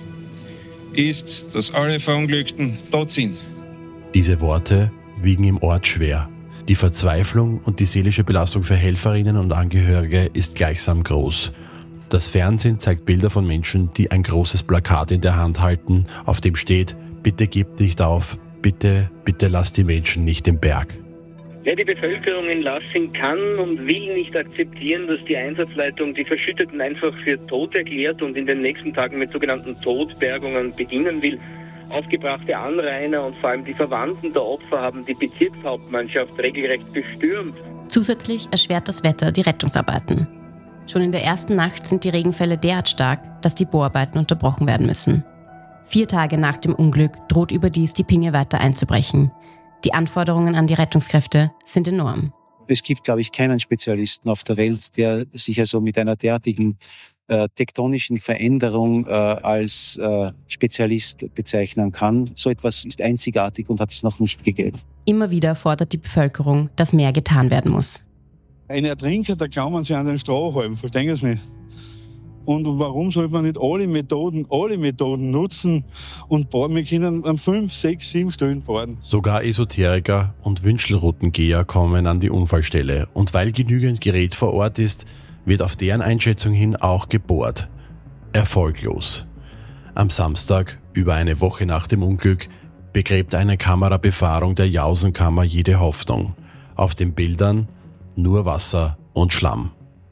ist, dass alle Verunglückten tot sind. Diese Worte wiegen im Ort schwer. Die Verzweiflung und die seelische Belastung für Helferinnen und Angehörige ist gleichsam groß. Das Fernsehen zeigt Bilder von Menschen, die ein großes Plakat in der Hand halten, auf dem steht: Bitte gebt nicht auf, bitte, bitte lasst die Menschen nicht im Berg. Ja, die Bevölkerung in Lassing kann und will nicht akzeptieren, dass die Einsatzleitung die Verschütteten einfach für tot erklärt und in den nächsten Tagen mit sogenannten Todbergungen beginnen will. Aufgebrachte Anrainer und vor allem die Verwandten der Opfer haben die Bezirkshauptmannschaft regelrecht bestürmt. Zusätzlich erschwert das Wetter die Rettungsarbeiten. Schon in der ersten Nacht sind die Regenfälle derart stark, dass die Bohrarbeiten unterbrochen werden müssen. Vier Tage nach dem Unglück droht überdies die Pinge weiter einzubrechen. Die Anforderungen an die Rettungskräfte sind enorm. Es gibt, glaube ich, keinen Spezialisten auf der Welt, der sich also mit einer derartigen äh, tektonischen Veränderung äh, als äh, Spezialist bezeichnen kann. So etwas ist einzigartig und hat es noch nicht gegeben. Immer wieder fordert die Bevölkerung, dass mehr getan werden muss. Ein Ertrinker, da glauben sie an den Strohhalm, verstehen Sie mich? Und warum sollte man nicht alle Methoden, alle Methoden nutzen und bohren? Wir können an fünf, sechs, sieben Stellen bohren. Sogar Esoteriker und Wünschelroutengeher kommen an die Unfallstelle. Und weil genügend Gerät vor Ort ist, wird auf deren Einschätzung hin auch gebohrt. Erfolglos. Am Samstag, über eine Woche nach dem Unglück, begräbt eine Kamerabefahrung der Jausenkammer jede Hoffnung. Auf den Bildern nur Wasser und Schlamm.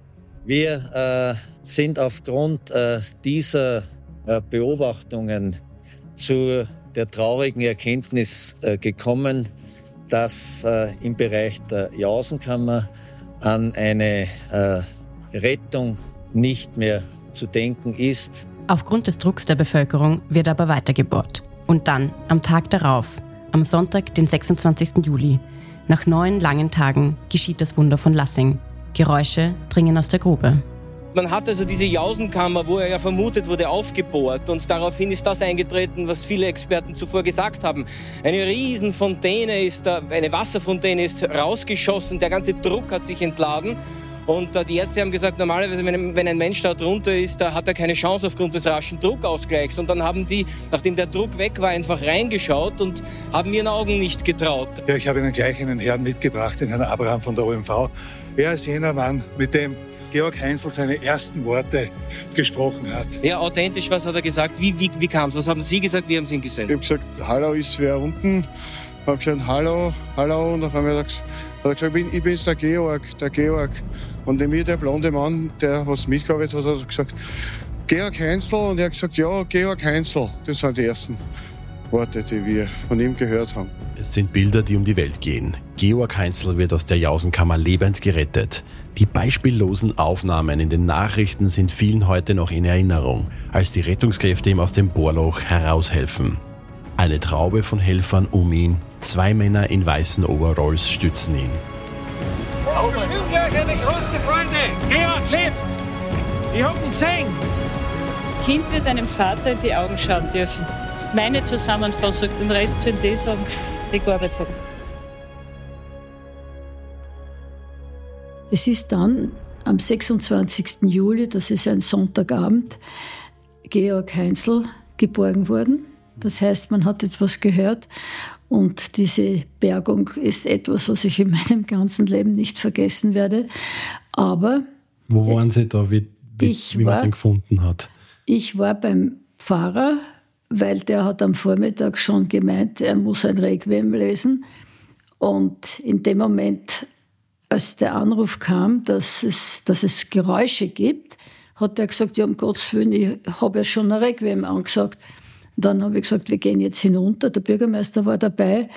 Wir äh, sind aufgrund äh, dieser äh, Beobachtungen zu der traurigen Erkenntnis äh, gekommen, dass äh, im Bereich der Jausenkammer an eine äh, Rettung nicht mehr zu denken ist. Aufgrund des Drucks der Bevölkerung wird aber weitergebohrt. Und dann, am Tag darauf, am Sonntag, den sechsundzwanzigsten Juli, nach neun langen Tagen, geschieht das Wunder von Lassing. Geräusche dringen aus der Grube. Man hat also diese Jausenkammer, wo er ja vermutet wurde, aufgebohrt. Und daraufhin ist das eingetreten, was viele Experten zuvor gesagt haben. Eine Riesenfontäne ist da, eine Wasserfontäne ist rausgeschossen, der ganze Druck hat sich entladen. Und die Ärzte haben gesagt, normalerweise, wenn ein Mensch da drunter ist, da hat er keine Chance aufgrund des raschen Druckausgleichs. Und dann haben die, nachdem der Druck weg war, einfach reingeschaut und haben ihren Augen nicht getraut. Ja, ich habe Ihnen gleich einen Herrn mitgebracht, den Herrn Abraham von der O M V. Er ist jener Mann, mit dem Georg Heinzel seine ersten Worte gesprochen hat. Ja, authentisch, was hat er gesagt? Wie, wie, wie kam es? Was haben Sie gesagt? Wie haben Sie ihn gesehen? Ich habe gesagt, hallo, ist wer unten? Ich habe gesagt, hallo, hallo. Und auf einmal hat er gesagt, ich bin, ich bin's, der Georg, der Georg. Und mir der blonde Mann, der was mitgearbeitet hat, hat gesagt, Georg Heinzel. Und er hat gesagt, ja, Georg Heinzel. Das waren die ersten Worte, die wir von ihm gehört haben. Es sind Bilder, die um die Welt gehen. Georg Heinzl wird aus der Jausenkammer lebend gerettet. Die beispiellosen Aufnahmen in den Nachrichten sind vielen heute noch in Erinnerung, als die Rettungskräfte ihm aus dem Bohrloch heraushelfen. Eine Traube von Helfern um ihn, zwei Männer in weißen Overalls stützen ihn. Meine großen Freunde, Georg lebt! Ich hab ihn gesehen! Das Kind wird einem Vater in die Augen schauen dürfen. Das ist meine Zusammenfassung, den Rest sollen die sagen, die gearbeitet haben. Es ist dann am sechsundzwanzigsten Juli, das ist ein Sonntagabend, Georg Heinzl geborgen worden. Das heißt, man hat etwas gehört und diese Bergung ist etwas, was ich in meinem ganzen Leben nicht vergessen werde. Aber wo waren Sie da, wie, wie, wie man war, den gefunden hat? Ich war beim Pfarrer, weil der hat am Vormittag schon gemeint, er muss ein Requiem lesen. Und in dem Moment, als der Anruf kam, dass es, dass es Geräusche gibt, hat er gesagt, ja, um Gottes Willen, ich habe ja schon ein Requiem angesagt. Dann habe ich gesagt, wir gehen jetzt hinunter. Der Bürgermeister war dabei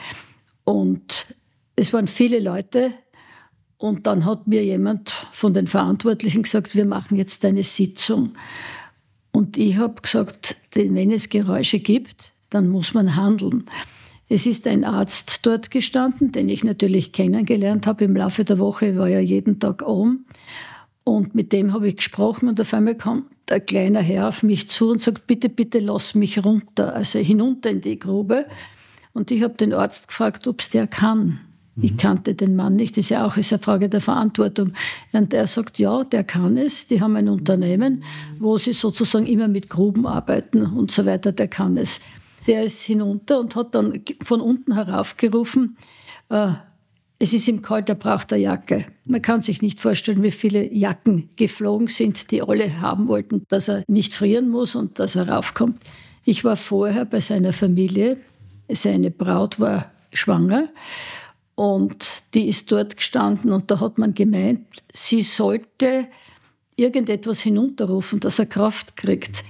und es waren viele Leute. Und dann hat mir jemand von den Verantwortlichen gesagt, wir machen jetzt eine Sitzung. Und ich habe gesagt, wenn es Geräusche gibt, dann muss man handeln. Es ist ein Arzt dort gestanden, den ich natürlich kennengelernt habe im Laufe der Woche. Ich war ja jeden Tag oben. Und mit dem habe ich gesprochen und auf einmal kommt ein kleiner Herr auf mich zu und sagt, bitte, bitte lass mich runter, also hinunter in die Grube. Und ich habe den Arzt gefragt, ob es der kann. Mhm. Ich kannte den Mann nicht, das ist ja auch eine Frage der Verantwortung. Und er sagt, ja, der kann es, die haben ein Unternehmen, wo sie sozusagen immer mit Gruben arbeiten und so weiter, der kann es. Der ist hinunter und hat dann von unten heraufgerufen, äh, es ist ihm kalt, er braucht eine Jacke. Man kann sich nicht vorstellen, wie viele Jacken geflogen sind, die alle haben wollten, dass er nicht frieren muss und dass er raufkommt. Ich war vorher bei seiner Familie. Seine Braut war schwanger und die ist dort gestanden und da hat man gemeint, sie sollte irgendetwas hinunterrufen, dass er Kraft kriegt.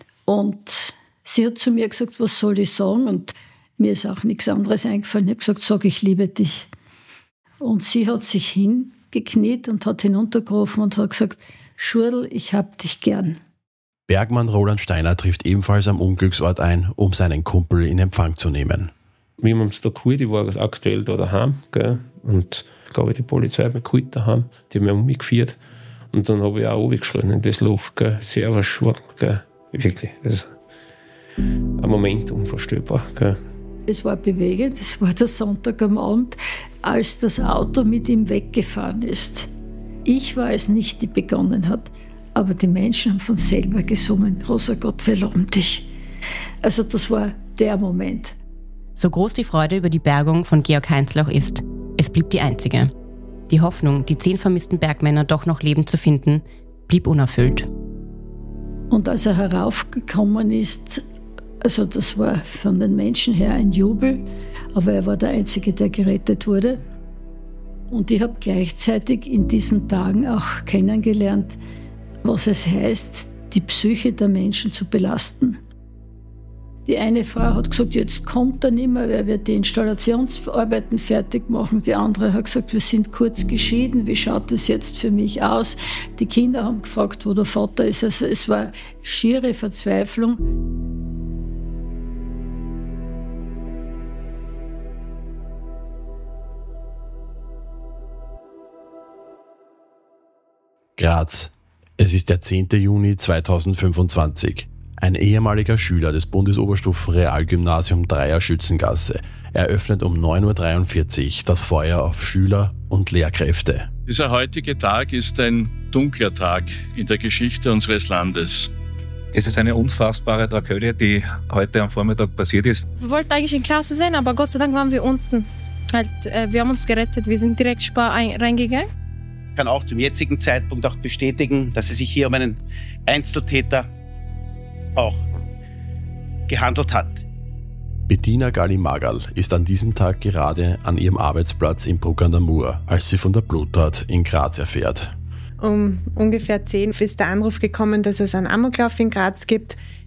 Und sie hat zu mir gesagt, was soll ich sagen? Und mir ist auch nichts anderes eingefallen. Ich habe gesagt, sag, ich liebe dich. Und sie hat sich hingekniet und hat hinuntergerufen und hat gesagt, Schurl, ich hab dich gern. Bergmann Roland Steiner trifft ebenfalls am Unglücksort ein, um seinen Kumpel in Empfang zu nehmen. Wir haben uns da geholt, ich war aktuell da daheim, gell, und glaube die Polizei hat mich geholt daheim, die haben mich umgeführt und dann habe ich auch runtergeschrien in das Loch, gell, Servus Schurl, gell, wirklich, das ein Moment unvorstellbar, gell. Es war bewegend, es war der Sonntag am Abend, als das Auto mit ihm weggefahren ist. Ich war es nicht, die begonnen hat, aber die Menschen haben von selber gesungen, großer Gott, wir loben dich. Also das war der Moment. So groß die Freude über die Bergung von Georg Heinzl auch ist, es blieb die einzige. Die Hoffnung, die zehn vermissten Bergmänner doch noch lebend zu finden, blieb unerfüllt. Und als er heraufgekommen ist, also das war von den Menschen her ein Jubel, aber er war der Einzige, der gerettet wurde. Und ich habe gleichzeitig in diesen Tagen auch kennengelernt, was es heißt, die Psyche der Menschen zu belasten. Die eine Frau hat gesagt, jetzt kommt er nicht mehr, wer wird die Installationsarbeiten fertig machen. Die andere hat gesagt, wir sind kurz geschieden, wie schaut es jetzt für mich aus? Die Kinder haben gefragt, wo der Vater ist. Also es war schiere Verzweiflung. Graz. Es ist der zehnte Juni zweitausendfünfundzwanzig. Ein ehemaliger Schüler des Bundesoberstufen-Realgymnasium Dreier Schützengasse eröffnet um neun Uhr dreiundvierzig das Feuer auf Schüler und Lehrkräfte. Dieser heutige Tag ist ein dunkler Tag in der Geschichte unseres Landes. Es ist eine unfassbare Tragödie, die heute am Vormittag passiert ist. Wir wollten eigentlich in Klasse sein, aber Gott sei Dank waren wir unten. Halt, äh, wir haben uns gerettet, wir sind direkt Spar ein- reingegangen. Ich kann auch zum jetzigen Zeitpunkt auch bestätigen, dass es sich hier um einen Einzeltäter auch gehandelt hat. Bettina Galli-Magerl ist an diesem Tag gerade an ihrem Arbeitsplatz in Bruck an der Mur, als sie von der Bluttat in Graz erfährt. Um ungefähr zehn ist der Anruf gekommen, dass es einen Amoklauf in Graz gibt.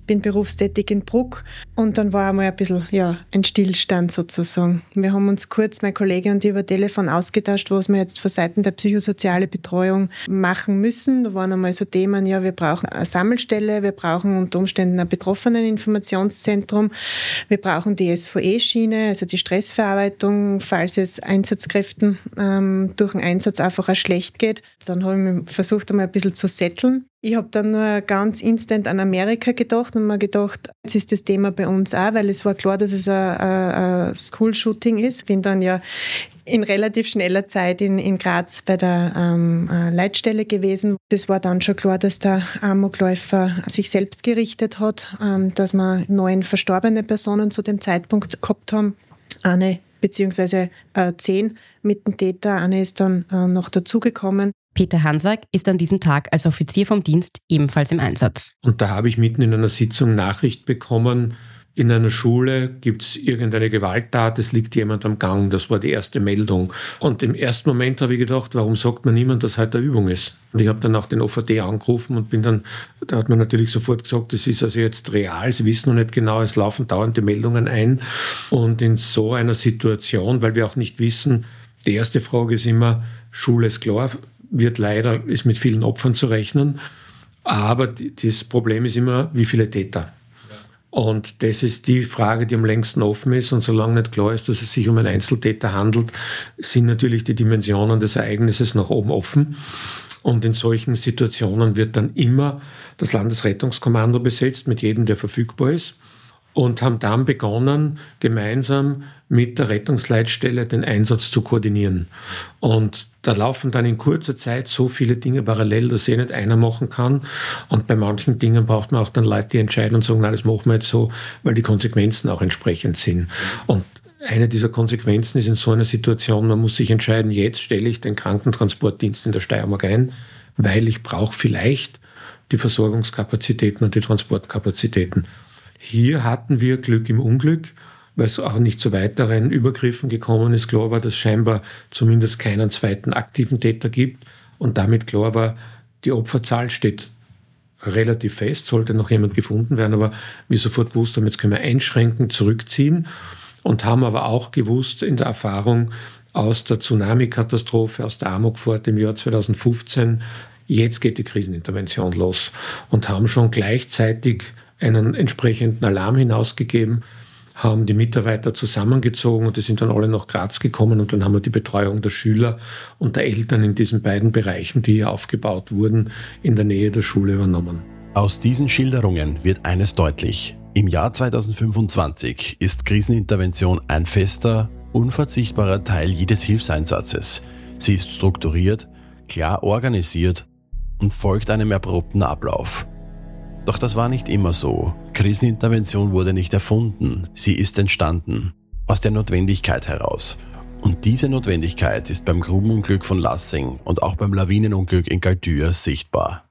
bin berufstätig in Bruck und dann war einmal ein bisschen ja, ein Stillstand sozusagen. Wir haben uns kurz, mein Kollege und ich, über Telefon ausgetauscht, was wir jetzt von Seiten der psychosoziale Betreuung machen müssen. Da waren einmal so Themen, ja, wir brauchen eine Sammelstelle, wir brauchen unter Umständen ein Betroffeneninformationszentrum, wir brauchen die S V E-Schiene, also die Stressverarbeitung, falls es Einsatzkräften ähm, durch den Einsatz einfach auch schlecht geht. Dann habe ich versucht, einmal ein bisschen zu setteln. Ich habe dann nur ganz instant an Amerika gedacht und mir gedacht, jetzt ist das Thema bei uns auch, weil es war klar, dass es ein, ein, ein School-Shooting ist. Bin dann ja in relativ schneller Zeit in, in Graz bei der ähm, Leitstelle gewesen. Das war dann schon klar, dass der Amokläufer sich selbst gerichtet hat, ähm, dass wir neun verstorbene Personen zu dem Zeitpunkt gehabt haben. Eine beziehungsweise äh, zehn mit dem Täter, eine ist dann äh, noch dazugekommen. Peter Hansack ist an diesem Tag als Offizier vom Dienst ebenfalls im Einsatz. Und da habe ich mitten in einer Sitzung Nachricht bekommen, in einer Schule gibt es irgendeine Gewalttat, es liegt jemand am Gang. Das war die erste Meldung. Und im ersten Moment habe ich gedacht, warum sagt mir niemand, dass heute eine Übung ist? Und ich habe dann auch den O V D angerufen und bin dann, da hat man natürlich sofort gesagt, das ist also jetzt real, sie wissen noch nicht genau, es laufen dauernd die Meldungen ein. Und in so einer Situation, weil wir auch nicht wissen, die erste Frage ist immer, Schule ist klar, wird leider, ist mit vielen Opfern zu rechnen. Aber das Problem ist immer, wie viele Täter. Und das ist die Frage, die am längsten offen ist. Und solange nicht klar ist, dass es sich um einen Einzeltäter handelt, sind natürlich die Dimensionen des Ereignisses nach oben offen. Und in solchen Situationen wird dann immer das Landesrettungskommando besetzt, mit jedem, der verfügbar ist. Und haben dann begonnen, gemeinsam mit der Rettungsleitstelle den Einsatz zu koordinieren. Und da laufen dann in kurzer Zeit so viele Dinge parallel, dass eh nicht einer machen kann. Und bei manchen Dingen braucht man auch dann Leute, die entscheiden und sagen, nein, das machen wir jetzt so, weil die Konsequenzen auch entsprechend sind. Und eine dieser Konsequenzen ist in so einer Situation, man muss sich entscheiden, jetzt stelle ich den Krankentransportdienst in der Steiermark ein, weil ich brauche vielleicht die Versorgungskapazitäten und die Transportkapazitäten. Hier hatten wir Glück im Unglück, weil es auch nicht zu weiteren Übergriffen gekommen ist. Klar war, dass scheinbar zumindest keinen zweiten aktiven Täter gibt. Und damit klar war, die Opferzahl steht relativ fest, sollte noch jemand gefunden werden. Aber wir sofort gewusst haben, jetzt können wir einschränken, zurückziehen. Und haben aber auch gewusst in der Erfahrung aus der Tsunami-Katastrophe, aus der Amokfahrt im Jahr zweitausendfünfzehn, jetzt geht die Krisenintervention los. Und haben schon gleichzeitig einen entsprechenden Alarm hinausgegeben, haben die Mitarbeiter zusammengezogen und die sind dann alle nach Graz gekommen und dann haben wir die Betreuung der Schüler und der Eltern in diesen beiden Bereichen, die hier aufgebaut wurden, in der Nähe der Schule übernommen. Aus diesen Schilderungen wird eines deutlich. Im Jahr zweitausendfünfundzwanzig ist Krisenintervention ein fester, unverzichtbarer Teil jedes Hilfseinsatzes. Sie ist strukturiert, klar organisiert und folgt einem erprobten Ablauf. Doch das war nicht immer so. Krisenintervention wurde nicht erfunden, sie ist entstanden. Aus der Notwendigkeit heraus. Und diese Notwendigkeit ist beim Grubenunglück von Lassing und auch beim Lawinenunglück in Galtür sichtbar.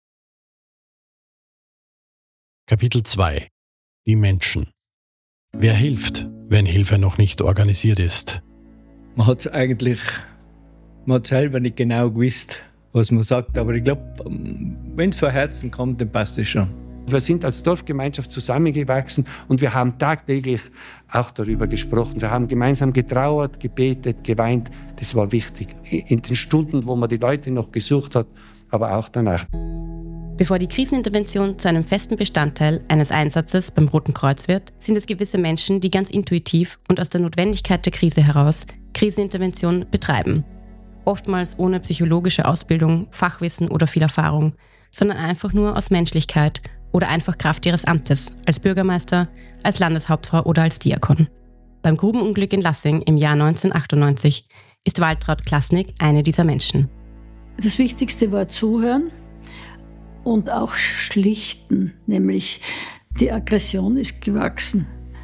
Kapitel zwei. Die Menschen. Wer hilft, wenn Hilfe noch nicht organisiert ist? Man hat eigentlich man hat selber nicht genau gewusst, was man sagt, aber ich glaube, wenn es von Herzen kommt, dann passt es schon. Wir sind als Dorfgemeinschaft zusammengewachsen und wir haben tagtäglich auch darüber gesprochen. Wir haben gemeinsam getrauert, gebetet, geweint. Das war wichtig. In den Stunden, wo man die Leute noch gesucht hat, aber auch danach. Bevor die Krisenintervention zu einem festen Bestandteil eines Einsatzes beim Roten Kreuz wird, sind es gewisse Menschen, die ganz intuitiv und aus der Notwendigkeit der Krise heraus Krisenintervention betreiben. Oftmals ohne psychologische Ausbildung, Fachwissen oder viel Erfahrung, sondern einfach nur aus Menschlichkeit oder einfach Kraft ihres Amtes, als Bürgermeister, als Landeshauptfrau oder als Diakon. Beim Grubenunglück in Lassing im Jahr neunzehnhundertachtundneunzig ist Waltraud Klasnick eine dieser Menschen. Das Wichtigste war Zuhören und auch schlichten, nämlich die Aggression ist gewachsen.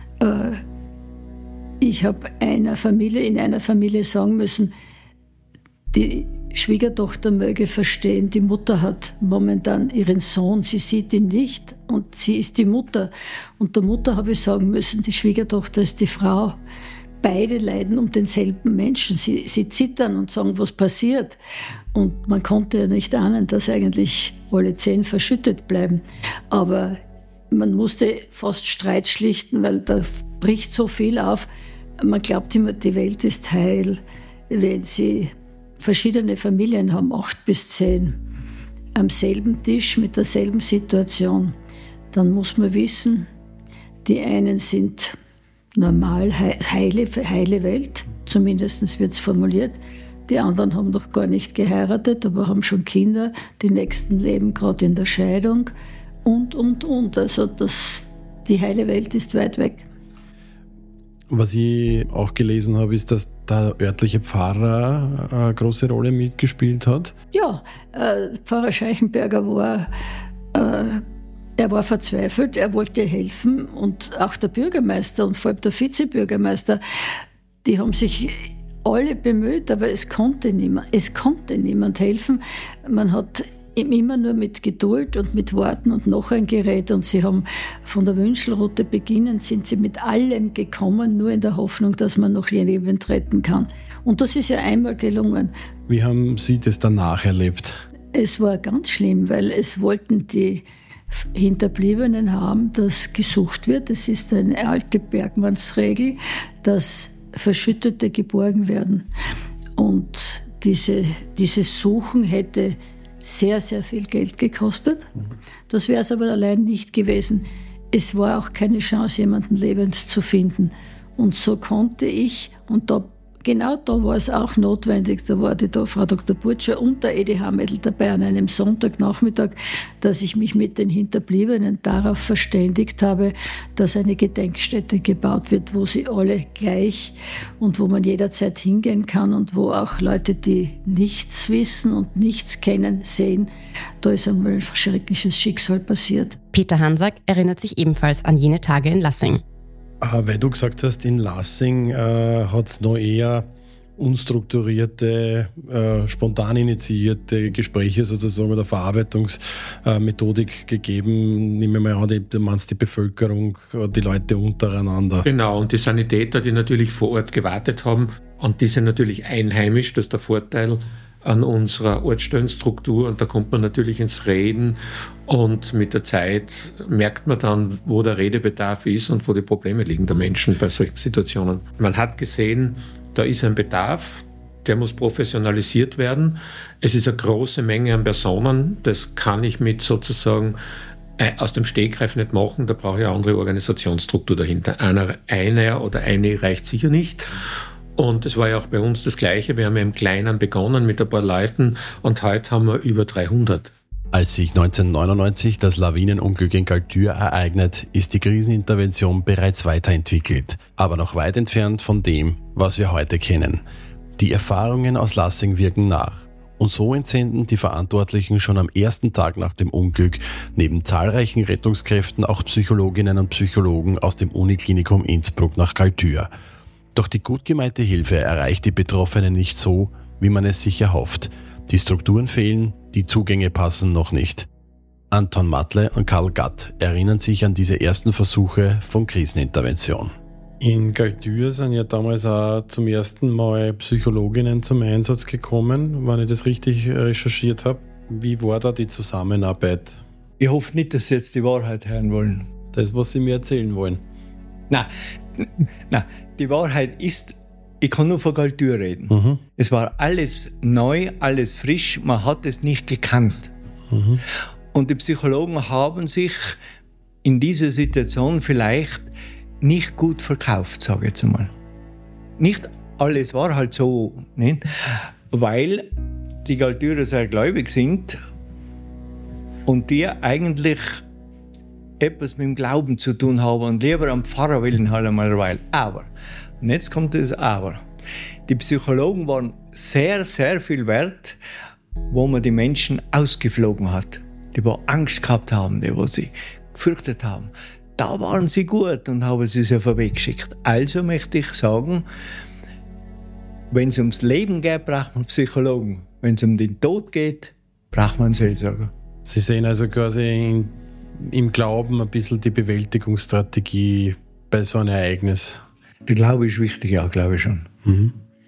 Ich habe einer Familie, in einer Familie sagen müssen, die Schwiegertochter möge verstehen, die Mutter hat momentan ihren Sohn, sie sieht ihn nicht und sie ist die Mutter. Und der Mutter habe ich sagen müssen, die Schwiegertochter ist die Frau. Beide leiden um denselben Menschen. Sie, sie zittern und sagen, was passiert. Und man konnte ja nicht ahnen, dass eigentlich alle zehn verschüttet bleiben. Aber Man musste fast Streit schlichten, weil da bricht so viel auf. Man glaubt immer, die Welt ist heil, wenn sie verschiedene Familien haben, acht bis zehn, am selben Tisch mit derselben Situation. Dann muss man wissen, die einen sind normal, heile, heile Welt, zumindest wird es formuliert. Die anderen haben noch gar nicht geheiratet, aber haben schon Kinder. Die nächsten leben gerade in der Scheidung und, und, und. Also das, die heile Welt ist weit weg. Was ich auch gelesen habe, ist, dass der örtliche Pfarrer eine große Rolle mitgespielt hat. Ja, äh, Pfarrer Scheichenberger war, äh, er war verzweifelt, er wollte helfen und auch der Bürgermeister und vor allem der Vizebürgermeister, die haben sich alle bemüht, aber es konnte niemand, es konnte niemand helfen. Man hat ihm immer nur mit Geduld und mit Worten und noch ein Gerät und sie haben von der Wünschelroute beginnend, sind sie mit allem gekommen, nur in der Hoffnung, dass man noch jemanden retten kann. Und das ist ja einmal gelungen. Wie haben Sie das danach erlebt? Es war ganz schlimm, weil es wollten die Hinterbliebenen haben, dass gesucht wird. Es ist eine alte Bergmannsregel, dass Verschüttete geborgen werden. Und diese, dieses Suchen hätte sehr, sehr viel Geld gekostet. Das wäre es aber allein nicht gewesen. Es war auch keine Chance, jemanden lebend zu finden. Und so konnte ich, und da, genau da war es auch notwendig, da war die da Frau Doktor Burtscher und der Edi Hamädl dabei an einem Sonntagnachmittag, dass ich mich mit den Hinterbliebenen darauf verständigt habe, dass eine Gedenkstätte gebaut wird, wo sie alle gleich und wo man jederzeit hingehen kann und wo auch Leute, die nichts wissen und nichts kennen, sehen, da ist einmal ein schreckliches Schicksal passiert. Peter Hansack erinnert sich ebenfalls an jene Tage in Lassing. Weil du gesagt hast, in Lassing äh, hat es noch eher unstrukturierte, äh, spontan initiierte Gespräche sozusagen oder Verarbeitungsmethodik äh, gegeben. Nehmen wir mal an, die, du meinst die Bevölkerung, die Leute untereinander. Genau, und die Sanitäter, die natürlich vor Ort gewartet haben. Und die sind natürlich einheimisch, das ist der Vorteil an unserer Ortsstellenstruktur, und da kommt man natürlich ins Reden und mit der Zeit merkt man dann, wo der Redebedarf ist und wo die Probleme liegen der Menschen bei solchen Situationen. Man hat gesehen, da ist ein Bedarf, der muss professionalisiert werden. Es ist eine große Menge an Personen, das kann ich mit sozusagen aus dem Stegreif nicht machen, da brauche ich eine andere Organisationsstruktur dahinter. Einer, einer oder eine reicht sicher nicht. Und es war ja auch bei uns das Gleiche. Wir haben ja im Kleinen begonnen mit ein paar Leuten und heute haben wir über dreihundert. Als sich neunzehnhundertneunundneunzig das Lawinenunglück in Galtür ereignet, ist die Krisenintervention bereits weiterentwickelt, aber noch weit entfernt von dem, was wir heute kennen. Die Erfahrungen aus Lassing wirken nach. Und so entsenden die Verantwortlichen schon am ersten Tag nach dem Unglück neben zahlreichen Rettungskräften auch Psychologinnen und Psychologen aus dem Uniklinikum Innsbruck nach Galtür. Doch die gut gemeinte Hilfe erreicht die Betroffenen nicht so, wie man es sich erhofft. Die Strukturen fehlen, die Zugänge passen noch nicht. Anton Matle und Karl Gatt erinnern sich an diese ersten Versuche von Krisenintervention. In Galtür sind ja damals auch zum ersten Mal Psychologinnen zum Einsatz gekommen, wenn ich das richtig recherchiert habe. Wie war da die Zusammenarbeit? Ich hoffe nicht, dass Sie jetzt die Wahrheit hören wollen. Das, was Sie mir erzählen wollen. Nein, nein, die Wahrheit ist, ich kann nur von Galtür reden. Mhm. Es war alles neu, alles frisch, man hat es nicht gekannt. Mhm. Und die Psychologen haben sich in dieser Situation vielleicht nicht gut verkauft, sage ich jetzt einmal. Nicht alles war halt so, nicht? Weil die Galtürer sehr gläubig sind und die eigentlich etwas mit dem Glauben zu tun haben und lieber am Pfarrer willen halt einmal eine Weile. Aber, und jetzt kommt das Aber. Die Psychologen waren sehr, sehr viel wert, wo man die Menschen ausgeflogen hat. Die, die Angst gehabt haben, die, die sie gefürchtet haben. Da waren sie gut und haben sie sie auf den Weg geschickt. Also möchte ich sagen, wenn es ums Leben geht, braucht man Psychologen. Wenn es um den Tod geht, braucht man einen Seelsorger. Sie sehen also quasi in, im Glauben ein bisschen die Bewältigungsstrategie bei so einem Ereignis. Der Glaube ist wichtig, ja, glaube ich schon. Mhm.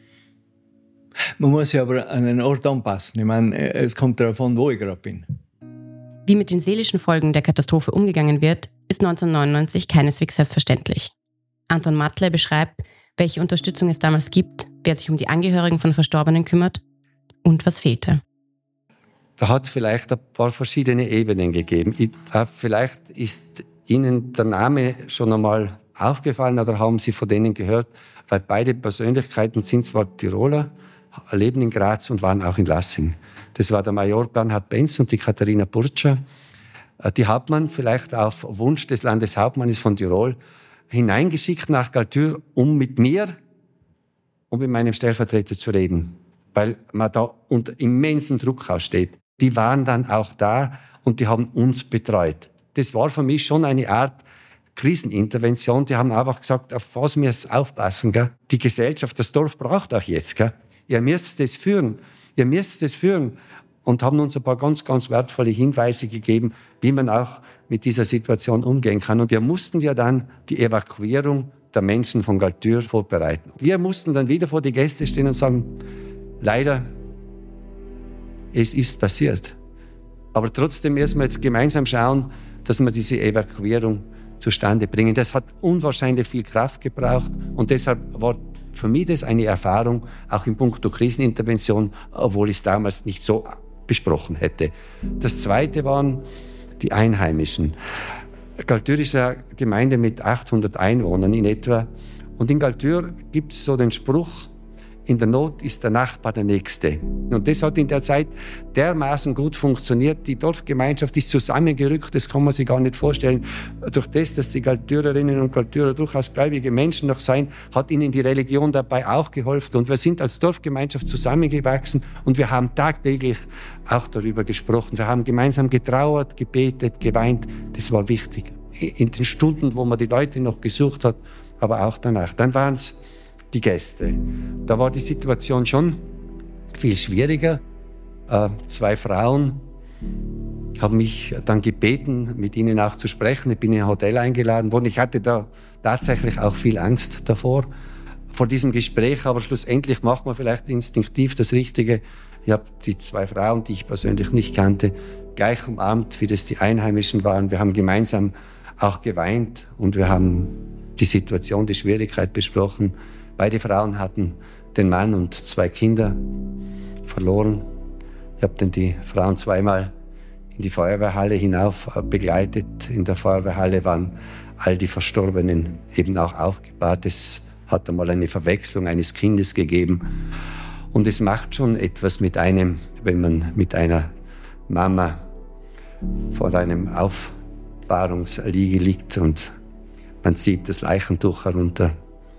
Man muss sich aber an den Ort anpassen. Ich meine, es kommt darauf an, wo ich gerade bin. Wie mit den seelischen Folgen der Katastrophe umgegangen wird, ist neunzehnhundertneunundneunzig keineswegs selbstverständlich. Anton Matle beschreibt, welche Unterstützung es damals gibt, wer sich um die Angehörigen von Verstorbenen kümmert und was fehlte. Da hat es vielleicht ein paar verschiedene Ebenen gegeben. Ich, äh, vielleicht ist Ihnen der Name schon einmal aufgefallen oder haben Sie von denen gehört, weil beide Persönlichkeiten sind zwar Tiroler, leben in Graz und waren auch in Lassing. Das war der Major Bernhard Benz und die Katharina Burtscher. Äh, die hat man vielleicht auf Wunsch des Landeshauptmanns von Tirol hineingeschickt nach Galtür, um mit mir und mit meinem Stellvertreter zu reden, weil man da unter immensem Druck aussteht. Die waren dann auch da und die haben uns betreut. Das war für mich schon eine Art Krisenintervention. Die haben einfach gesagt, auf was wir aufpassen. Gell? Die Gesellschaft, das Dorf braucht auch jetzt. Gell? Ihr müsst es führen. Ihr müsst es führen. Und haben uns ein paar ganz, ganz wertvolle Hinweise gegeben, wie man auch mit dieser Situation umgehen kann. Und wir mussten ja dann die Evakuierung der Menschen von Galtür vorbereiten. Wir mussten dann wieder vor die Gäste stehen und sagen, leider, es ist passiert. Aber trotzdem müssen wir jetzt gemeinsam schauen, dass wir diese Evakuierung zustande bringen. Das hat unwahrscheinlich viel Kraft gebraucht und deshalb war für mich das eine Erfahrung, auch in puncto Krisenintervention, obwohl ich es damals nicht so besprochen hätte. Das Zweite waren die Einheimischen. Galtür ist eine Gemeinde mit achthundert Einwohnern in etwa und in Galtür gibt es so den Spruch, in der Not ist der Nachbar der Nächste. Und das hat in der Zeit dermaßen gut funktioniert. Die Dorfgemeinschaft ist zusammengerückt, das kann man sich gar nicht vorstellen. Durch das, dass die Galtürerinnen und Galtürer durchaus gläubige Menschen noch seien, hat ihnen die Religion dabei auch geholfen. Und wir sind als Dorfgemeinschaft zusammengewachsen und wir haben tagtäglich auch darüber gesprochen. Wir haben gemeinsam getrauert, gebetet, geweint. Das war wichtig. In den Stunden, wo man die Leute noch gesucht hat, aber auch danach. Dann waren es die Gäste. Da war die Situation schon viel schwieriger. Äh, zwei Frauen haben mich dann gebeten, mit ihnen auch zu sprechen. Ich bin in ein Hotel eingeladen worden. Ich hatte da tatsächlich auch viel Angst davor, vor diesem Gespräch. Aber schlussendlich macht man vielleicht instinktiv das Richtige. Ich habe die zwei Frauen, die ich persönlich nicht kannte, gleich umarmt, wie das die Einheimischen waren. Wir haben gemeinsam auch geweint und wir haben die Situation, die Schwierigkeit besprochen. Beide Frauen hatten den Mann und zwei Kinder verloren. Ich habe dann die Frauen zweimal in die Feuerwehrhalle hinauf begleitet. In der Feuerwehrhalle waren all die Verstorbenen eben auch aufgebahrt. Es hat einmal eine Verwechslung eines Kindes gegeben. Und es macht schon etwas mit einem, wenn man mit einer Mama vor einem Aufbahrungsliege liegt und man zieht das Leichentuch herunter.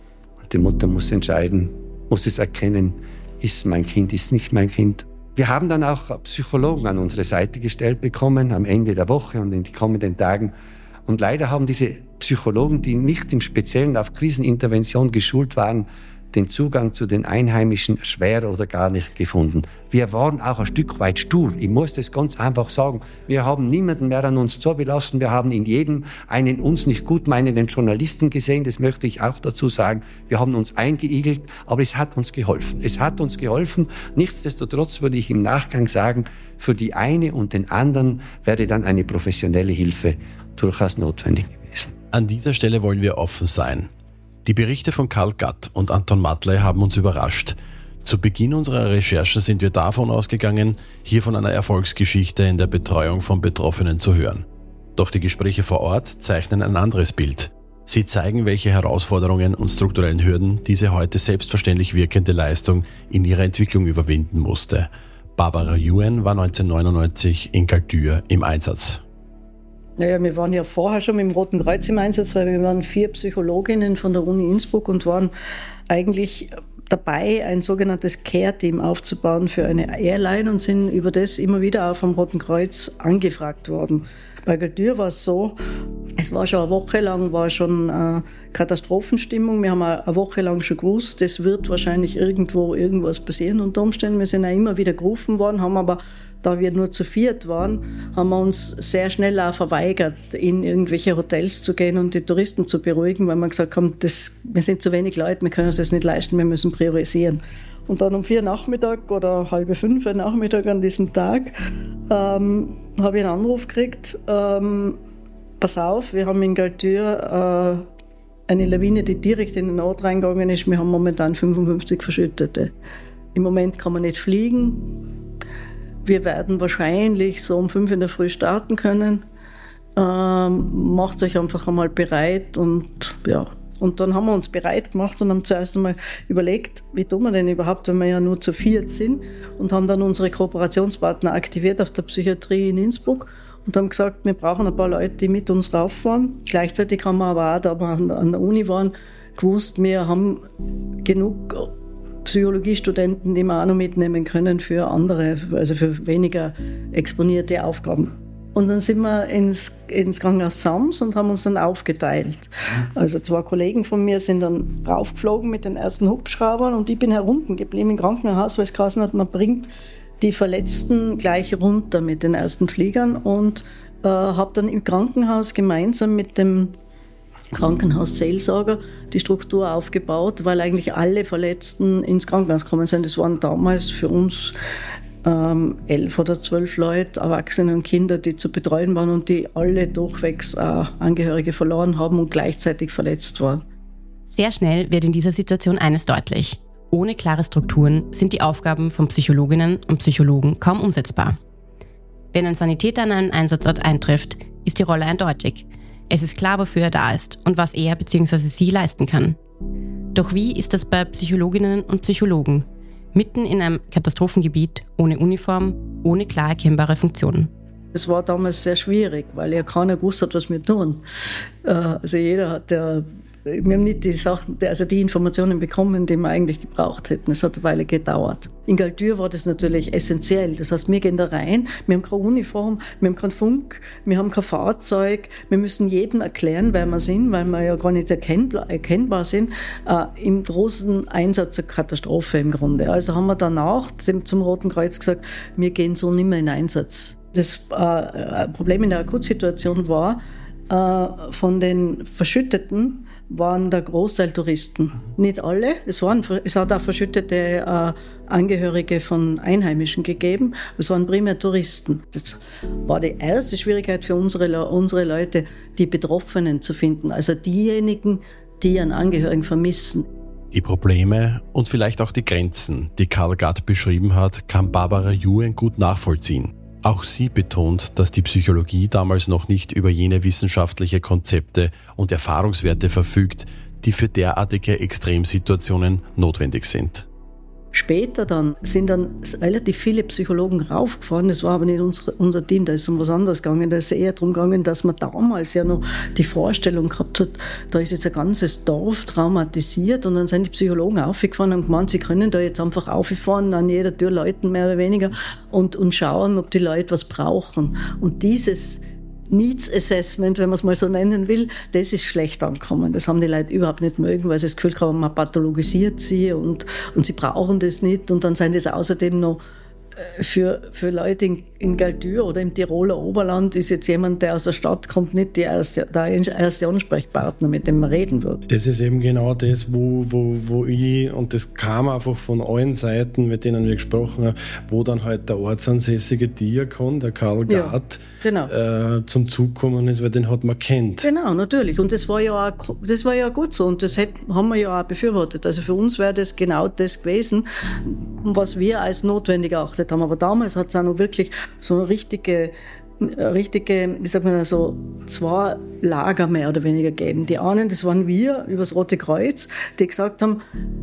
Die Mutter muss entscheiden, muss es erkennen, ist mein Kind, ist nicht mein Kind. Wir haben dann auch Psychologen an unsere Seite gestellt bekommen, am Ende der Woche und in den kommenden Tagen. Und leider haben diese Psychologen, die nicht im Speziellen auf Krisenintervention geschult waren, den Zugang zu den Einheimischen schwer oder gar nicht gefunden. Wir waren auch ein Stück weit stur. Ich muss das ganz einfach sagen. Wir haben niemanden mehr an uns zubelassen. Wir haben in jedem einen uns nicht gut meinenden Journalisten gesehen. Das möchte ich auch dazu sagen. Wir haben uns eingeigelt, aber es hat uns geholfen. Es hat uns geholfen. Nichtsdestotrotz würde ich im Nachgang sagen, für die eine und den anderen wäre dann eine professionelle Hilfe durchaus notwendig gewesen. An dieser Stelle wollen wir offen sein. Die Berichte von Karl Gatt und Anton Matle haben uns überrascht. Zu Beginn unserer Recherche sind wir davon ausgegangen, hier von einer Erfolgsgeschichte in der Betreuung von Betroffenen zu hören. Doch die Gespräche vor Ort zeichnen ein anderes Bild. Sie zeigen, welche Herausforderungen und strukturellen Hürden diese heute selbstverständlich wirkende Leistung in ihrer Entwicklung überwinden musste. Barbara Yuen war neunzehnhundertneunundneunzig in Galtür im Einsatz. Naja, wir waren ja vorher schon mit dem Roten Kreuz im Einsatz, weil wir waren vier Psychologinnen von der Uni Innsbruck und waren eigentlich dabei, ein sogenanntes Care-Team aufzubauen für eine Airline und sind über das immer wieder auch vom Roten Kreuz angefragt worden. Bei Galtür war es so, es war schon eine Woche lang war schon äh, Katastrophenstimmung. Wir haben eine Woche lang schon gewusst, es wird wahrscheinlich irgendwo irgendwas passieren unter Umständen. Wir sind auch immer wieder gerufen worden, haben aber, da wir nur zu viert waren, haben wir uns sehr schnell auch verweigert, in irgendwelche Hotels zu gehen und die Touristen zu beruhigen, weil wir gesagt haben, das, wir sind zu wenig Leute, wir können uns das nicht leisten, wir müssen priorisieren. Und dann um vier Nachmittag oder halb fünf Nachmittag an diesem Tag ähm, habe ich einen Anruf gekriegt, ähm, pass auf, wir haben in Galtür äh, eine Lawine, die direkt in den Ort reingegangen ist. Wir haben momentan fünfundfünfzig Verschüttete. Im Moment kann man nicht fliegen. Wir werden wahrscheinlich so um fünf in der Früh starten können. Ähm, macht euch einfach einmal bereit und ja. Und dann haben wir uns bereit gemacht und haben zuerst einmal überlegt, wie tun wir denn überhaupt, wenn wir ja nur zu viert sind, und haben dann unsere Kooperationspartner aktiviert auf der Psychiatrie in Innsbruck und haben gesagt, wir brauchen ein paar Leute, die mit uns rauffahren. Gleichzeitig haben wir aber auch, da wir an der Uni waren, gewusst, wir haben genug Psychologiestudenten, die wir auch noch mitnehmen können für andere, also für weniger exponierte Aufgaben. Und dann sind wir ins, ins Krankenhaus Sams und haben uns dann aufgeteilt. Also zwei Kollegen von mir sind dann raufgeflogen mit den ersten Hubschraubern und ich bin herunten geblieben im Krankenhaus, weil es geheißen hat, man bringt die Verletzten gleich runter mit den ersten Fliegern, und äh, habe dann im Krankenhaus gemeinsam mit dem Krankenhausseelsorger die Struktur aufgebaut, weil eigentlich alle Verletzten ins Krankenhaus gekommen sind. Das waren damals für uns ähm, elf oder zwölf Leute, Erwachsene und Kinder, die zu betreuen waren und die alle durchwegs äh, Angehörige verloren haben und gleichzeitig verletzt waren. Sehr schnell wird in dieser Situation eines deutlich. Ohne klare Strukturen sind die Aufgaben von Psychologinnen und Psychologen kaum umsetzbar. Wenn ein Sanitäter an einen Einsatzort eintrifft, ist die Rolle eindeutig. Es ist klar, wofür er da ist und was er bzw. sie leisten kann. Doch wie ist das bei Psychologinnen und Psychologen? Mitten in einem Katastrophengebiet, ohne Uniform, ohne klar erkennbare Funktionen. Es war damals sehr schwierig, weil ja keiner gewusst hat, was wir tun. Also jeder hat ja, wir haben nicht die Sachen, also die Informationen bekommen, die wir eigentlich gebraucht hätten. Es hat eine Weile gedauert. In Galtür war das natürlich essentiell. Das heißt, wir gehen da rein, wir haben keine Uniform, wir haben keinen Funk, wir haben kein Fahrzeug, wir müssen jedem erklären, wer wir sind, weil wir ja gar nicht erkennbar, erkennbar sind. Äh, Im großen Einsatz eine Katastrophe im Grunde. Also haben wir danach zum Roten Kreuz gesagt, wir gehen so nicht mehr in Einsatz. Das äh, Problem in der Akutsituation war, äh, von den Verschütteten waren der Großteil Touristen. Nicht alle, es, waren, es hat auch verschüttete äh, Angehörige von Einheimischen gegeben, es waren primär Touristen. Das war die erste Schwierigkeit für unsere, unsere Leute, die Betroffenen zu finden, also diejenigen, die ihren Angehörigen vermissen. Die Probleme und vielleicht auch die Grenzen, die Karl Gatt beschrieben hat, kann Barbara Juen gut nachvollziehen. Auch sie betont, dass die Psychologie damals noch nicht über jene wissenschaftliche Konzepte und Erfahrungswerte verfügt, die für derartige Extremsituationen notwendig sind. Später dann sind dann relativ viele Psychologen raufgefahren, das war aber nicht unser, unser Team, da ist um was anderes gegangen, da ist eher darum gegangen, dass man damals ja noch die Vorstellung gehabt hat, da ist jetzt ein ganzes Dorf traumatisiert, und dann sind die Psychologen aufgefahren und haben gemeint, sie können da jetzt einfach auffahren, an jeder Tür läuten mehr oder weniger und, und schauen, ob die Leute was brauchen. Und dieses Needs Assessment, wenn man es mal so nennen will, das ist schlecht angekommen. Das haben die Leute überhaupt nicht mögen, weil sie das Gefühl haben, man pathologisiert sie und, und sie brauchen das nicht. Und dann sind das außerdem noch für, für Leute in, in Galtür oder im Tiroler Oberland ist jetzt jemand, der aus der Stadt kommt, nicht der erste, der erste Ansprechpartner, mit dem man reden wird. Das ist eben genau das, wo, wo, wo ich, und das kam einfach von allen Seiten, mit denen wir gesprochen haben, wo dann halt der ortsansässige Diakon, der Karl Gatt, ja, genau. äh, zum Zug gekommen ist, weil den hat man kennt. Genau, natürlich. Und das war ja auch, das war ja gut so, und das hat, haben wir ja auch befürwortet. Also für uns wäre das genau das gewesen, was wir als notwendig erachtet haben. Aber damals hat es auch noch wirklich so eine richtige, richtige, wie sagt man, so zwei Lager mehr oder weniger gegeben. Die einen, das waren wir über das Rote Kreuz, die gesagt haben,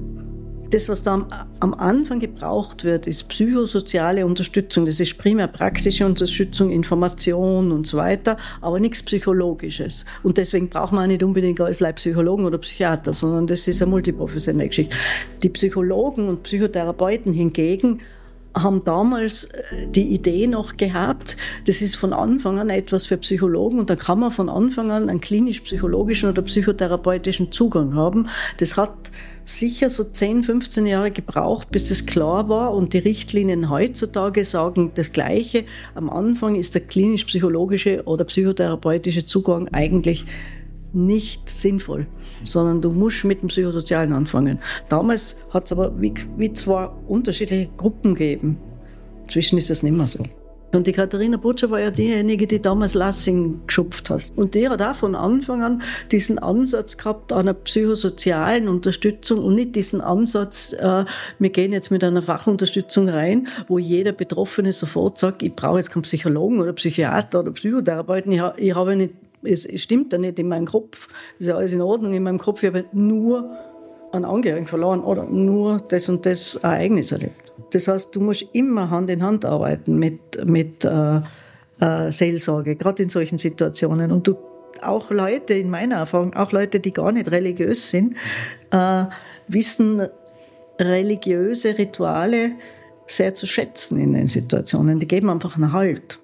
das, was da am, am Anfang gebraucht wird, ist psychosoziale Unterstützung. Das ist primär praktische Unterstützung, Information und so weiter, aber nichts Psychologisches. Und deswegen braucht man auch nicht unbedingt als Psychologen oder Psychiater, sondern das ist eine multiprofessionelle Geschichte. Die Psychologen und Psychotherapeuten hingegen haben damals die Idee noch gehabt, das ist von Anfang an etwas für Psychologen, und da kann man von Anfang an einen klinisch-psychologischen oder psychotherapeutischen Zugang haben. Das hat sicher so zehn, fünfzehn Jahre gebraucht, bis das klar war, und die Richtlinien heutzutage sagen das Gleiche. Am Anfang ist der klinisch-psychologische oder psychotherapeutische Zugang eigentlich nicht sinnvoll, sondern du musst mit dem Psychosozialen anfangen. Damals hat es aber wie, wie zwei unterschiedliche Gruppen gegeben. Inzwischen ist das nicht mehr so. Und die Katharina Butscher war ja diejenige, die damals Lassing geschupft hat. Und die hat auch von Anfang an diesen Ansatz gehabt einer psychosozialen Unterstützung und nicht diesen Ansatz, äh, wir gehen jetzt mit einer Fachunterstützung rein, wo jeder Betroffene sofort sagt, ich brauche jetzt keinen Psychologen oder Psychiater oder Psychotherapeuten, ich, ha, ich habe nicht, es stimmt ja nicht in meinem Kopf, ist ja alles in Ordnung in meinem Kopf, ich habe nur einen Angehörigen verloren oder nur das und das Ereignis erlebt. Das heißt, du musst immer Hand in Hand arbeiten mit, mit äh, äh, Seelsorge, gerade in solchen Situationen. Und du, auch Leute, in meiner Erfahrung, auch Leute, die gar nicht religiös sind, äh, wissen religiöse Rituale sehr zu schätzen in den Situationen. Die geben einfach einen Halt.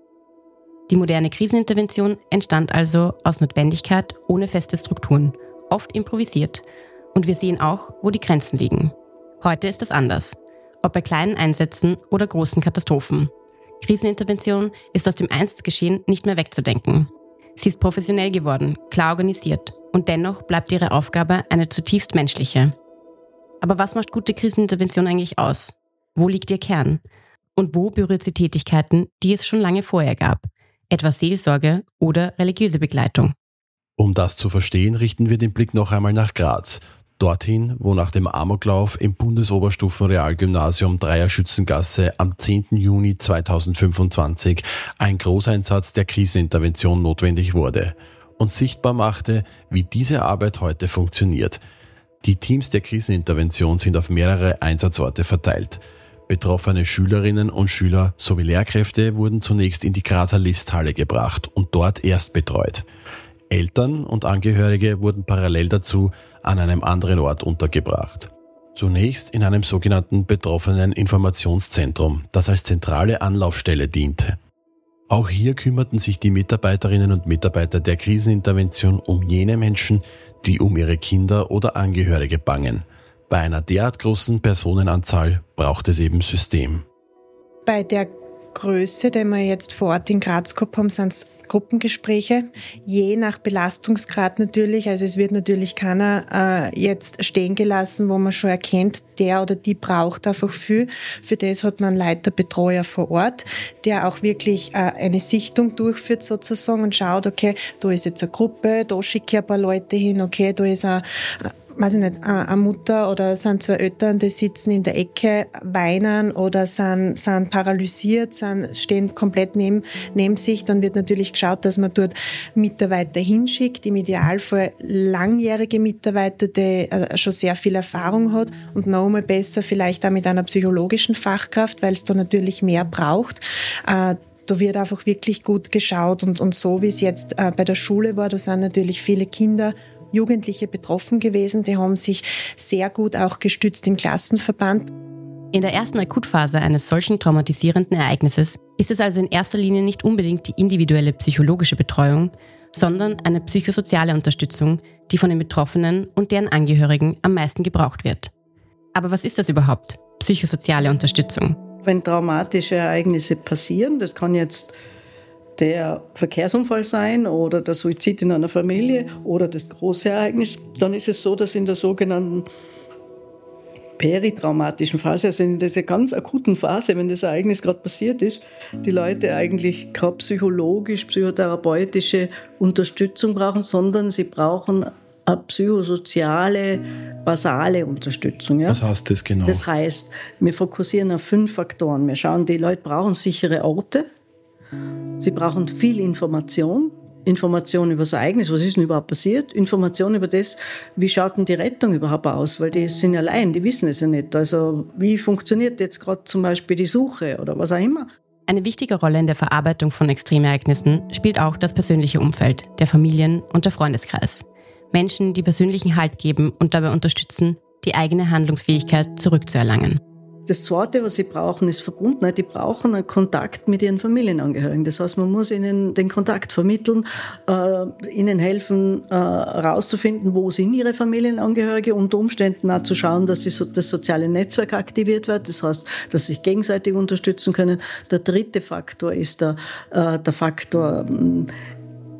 Die moderne Krisenintervention entstand also aus Notwendigkeit ohne feste Strukturen, oft improvisiert. Und wir sehen auch, wo die Grenzen liegen. Heute ist das anders. Ob bei kleinen Einsätzen oder großen Katastrophen. Krisenintervention ist aus dem Einsatzgeschehen nicht mehr wegzudenken. Sie ist professionell geworden, klar organisiert und dennoch bleibt ihre Aufgabe eine zutiefst menschliche. Aber was macht gute Krisenintervention eigentlich aus? Wo liegt ihr Kern? Und wo berührt sie Tätigkeiten, die es schon lange vorher gab? Etwa Seelsorge oder religiöse Begleitung? Um das zu verstehen, richten wir den Blick noch einmal nach Graz. Dorthin, wo nach dem Amoklauf im Bundesoberstufenrealgymnasium Dreier-Schützengasse am zehnten Juni zweitausendfünfundzwanzig ein Großeinsatz der Krisenintervention notwendig wurde und sichtbar machte, wie diese Arbeit heute funktioniert. Die Teams der Krisenintervention sind auf mehrere Einsatzorte verteilt. Betroffene Schülerinnen und Schüler sowie Lehrkräfte wurden zunächst in die Grazer Listhalle gebracht und dort erst betreut. Eltern und Angehörige wurden parallel dazu an einem anderen Ort untergebracht. Zunächst in einem sogenannten Betroffenen-Informationszentrum, das als zentrale Anlaufstelle diente. Auch hier kümmerten sich die Mitarbeiterinnen und Mitarbeiter der Krisenintervention um jene Menschen, die um ihre Kinder oder Angehörige bangen. Bei einer derart großen Personenanzahl braucht es eben System. Bei der Größe, die wir jetzt vor Ort in Graz gehabt haben, sind es Gruppengespräche, je nach Belastungsgrad natürlich. Also es wird natürlich keiner äh, jetzt stehen gelassen, wo man schon erkennt, der oder die braucht einfach viel. Für das hat man einen Leiterbetreuer vor Ort, der auch wirklich äh, eine Sichtung durchführt sozusagen und schaut, okay, da ist jetzt eine Gruppe, da schicke ich ein paar Leute hin, okay, da ist ein weiß ich nicht, eine Mutter oder sind zwei Eltern, die sitzen in der Ecke, weinen oder sind, sind paralysiert, sind, stehen komplett neben, neben sich. Dann wird natürlich geschaut, dass man dort Mitarbeiter hinschickt, im Idealfall langjährige Mitarbeiter, die schon sehr viel Erfahrung hat und noch einmal besser vielleicht auch mit einer psychologischen Fachkraft, weil es da natürlich mehr braucht. Da wird einfach wirklich gut geschaut und, und so wie es jetzt bei der Schule war, da sind natürlich viele Kinder, Jugendliche betroffen gewesen, die haben sich sehr gut auch gestützt im Klassenverband. In der ersten Akutphase eines solchen traumatisierenden Ereignisses ist es also in erster Linie nicht unbedingt die individuelle psychologische Betreuung, sondern eine psychosoziale Unterstützung, die von den Betroffenen und deren Angehörigen am meisten gebraucht wird. Aber was ist das überhaupt, psychosoziale Unterstützung? Wenn traumatische Ereignisse passieren, das kann jetzt der Verkehrsunfall sein oder der Suizid in einer Familie oder das große Ereignis, dann ist es so, dass in der sogenannten peritraumatischen Phase, also in dieser ganz akuten Phase, wenn das Ereignis gerade passiert ist, die Leute eigentlich keine psychologisch, psychotherapeutische Unterstützung brauchen, sondern sie brauchen eine psychosoziale, basale Unterstützung. Ja? Was heißt das genau? Das heißt, wir fokussieren auf fünf Faktoren. Wir schauen, die Leute brauchen sichere Orte, sie brauchen viel Information, Information über das Ereignis, was ist denn überhaupt passiert, Information über das, wie schaut denn die Rettung überhaupt aus, weil die sind allein, die wissen es ja nicht. Also wie funktioniert jetzt gerade zum Beispiel die Suche oder was auch immer. Eine wichtige Rolle in der Verarbeitung von Extremereignissen spielt auch das persönliche Umfeld, der Familien- und der Freundeskreis. Menschen, die persönlichen Halt geben und dabei unterstützen, die eigene Handlungsfähigkeit zurückzuerlangen. Das Zweite, was sie brauchen, ist Verbundenheit. Die brauchen einen Kontakt mit ihren Familienangehörigen. Das heißt, man muss ihnen den Kontakt vermitteln, äh, ihnen helfen, herauszufinden, äh, wo sind ihre Familienangehörige, unter Umständen auch zu schauen, dass sie so, das soziale Netzwerk aktiviert wird. Das heißt, dass sie sich gegenseitig unterstützen können. Der dritte Faktor ist der, äh, der Faktor,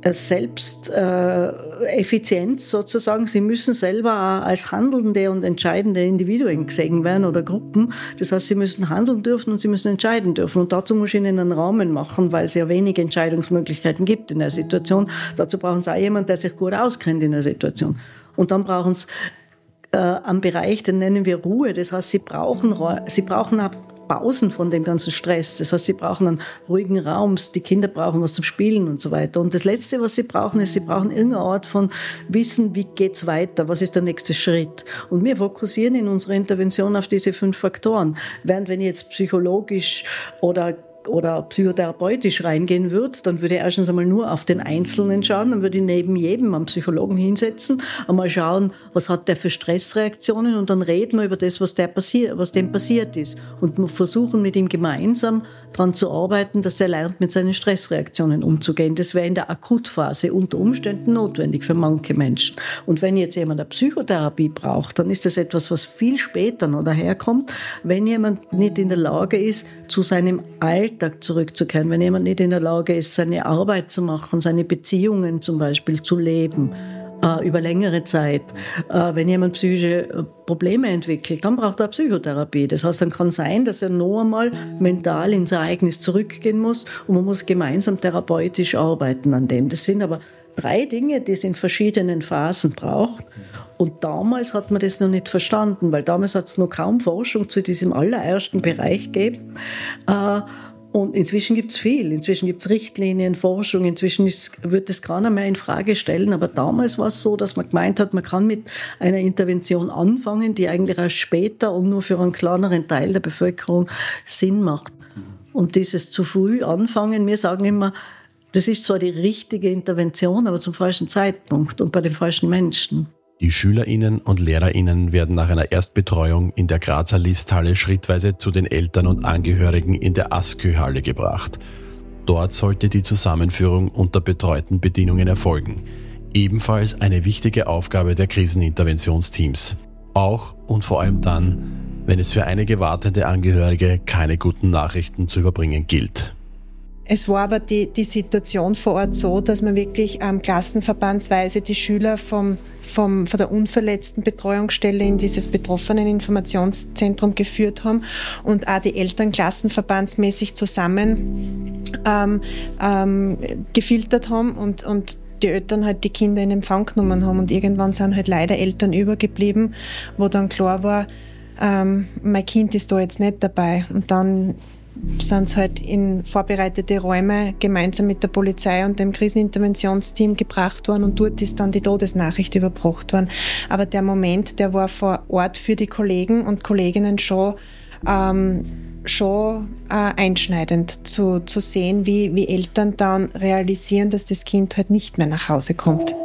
Selbsteffizienz sozusagen. Sie müssen selber als handelnde und entscheidende Individuen gesehen werden oder Gruppen. Das heißt, sie müssen handeln dürfen und sie müssen entscheiden dürfen. Und dazu muss ich ihnen einen Rahmen machen, weil es ja wenige Entscheidungsmöglichkeiten gibt in der Situation. Dazu brauchen sie auch jemanden, der sich gut auskennt in der Situation. Und dann brauchen sie äh, einen Bereich, den nennen wir Ruhe. Das heißt, sie brauchen, sie brauchen auch Pausen von dem ganzen Stress. Das heißt, sie brauchen einen ruhigen Raum, die Kinder brauchen was zum Spielen und so weiter. Und das Letzte, was sie brauchen, ist, sie brauchen irgendeine Art von Wissen, wie geht's weiter, was ist der nächste Schritt. Und wir fokussieren in unserer Intervention auf diese fünf Faktoren. Während wenn ich jetzt psychologisch oder oder psychotherapeutisch reingehen würde, dann würde ich erstens einmal nur auf den Einzelnen schauen, dann würde ich neben jedem einen Psychologen hinsetzen, einmal schauen, was hat der für Stressreaktionen und dann reden wir über das, was, der passiert, was dem passiert ist und wir versuchen mit ihm gemeinsam daran zu arbeiten, dass er lernt, mit seinen Stressreaktionen umzugehen. Das wäre in der Akutphase unter Umständen notwendig für manche Menschen. Und wenn jetzt jemand eine Psychotherapie braucht, dann ist das etwas, was viel später noch daherkommt, wenn jemand nicht in der Lage ist, zu seinem Alltag zurückzukehren, wenn jemand nicht in der Lage ist, seine Arbeit zu machen, seine Beziehungen zum Beispiel zu leben, äh, über längere Zeit. Äh, wenn jemand psychische Probleme entwickelt, dann braucht er Psychotherapie. Das heißt, dann kann sein, dass er noch einmal mental ins Ereignis zurückgehen muss und man muss gemeinsam therapeutisch arbeiten an dem. Das sind aber drei Dinge, die es in verschiedenen Phasen braucht. Und damals hat man das noch nicht verstanden, weil damals hat es noch kaum Forschung zu diesem allerersten Bereich gegeben. Äh, Und inzwischen gibt es viel. Inzwischen gibt es Richtlinien, Forschung. Inzwischen ist, wird das keiner mehr in Frage stellen. Aber damals war es so, dass man gemeint hat, man kann mit einer Intervention anfangen, die eigentlich erst später und nur für einen kleineren Teil der Bevölkerung Sinn macht. Und dieses zu früh anfangen, wir sagen immer, das ist zwar die richtige Intervention, aber zum falschen Zeitpunkt und bei den falschen Menschen. Die SchülerInnen und LehrerInnen werden nach einer Erstbetreuung in der Grazer Listhalle schrittweise zu den Eltern und Angehörigen in der Askö-Halle gebracht. Dort sollte die Zusammenführung unter betreuten Bedingungen erfolgen. Ebenfalls eine wichtige Aufgabe der Kriseninterventionsteams. Auch und vor allem dann, wenn es für einige wartende Angehörige keine guten Nachrichten zu überbringen gilt. Es war aber die, die Situation vor Ort so, dass wir wirklich ähm, klassenverbandsweise die Schüler vom, vom, von der unverletzten Betreuungsstelle in dieses Betroffeneninformationszentrum geführt haben und auch die Eltern klassenverbandsmäßig zusammen ähm, ähm, gefiltert haben und, und die Eltern halt die Kinder in Empfang genommen haben. Und irgendwann sind halt leider Eltern übergeblieben, wo dann klar war, ähm, mein Kind ist da jetzt nicht dabei. Und dann sind sie halt in vorbereitete Räume gemeinsam mit der Polizei und dem Kriseninterventionsteam gebracht worden und dort ist dann die Todesnachricht überbracht worden. Aber der Moment, der war vor Ort für die Kollegen und Kolleginnen schon, ähm, schon äh, einschneidend zu, zu sehen, wie, wie Eltern dann realisieren, dass das Kind halt nicht mehr nach Hause kommt.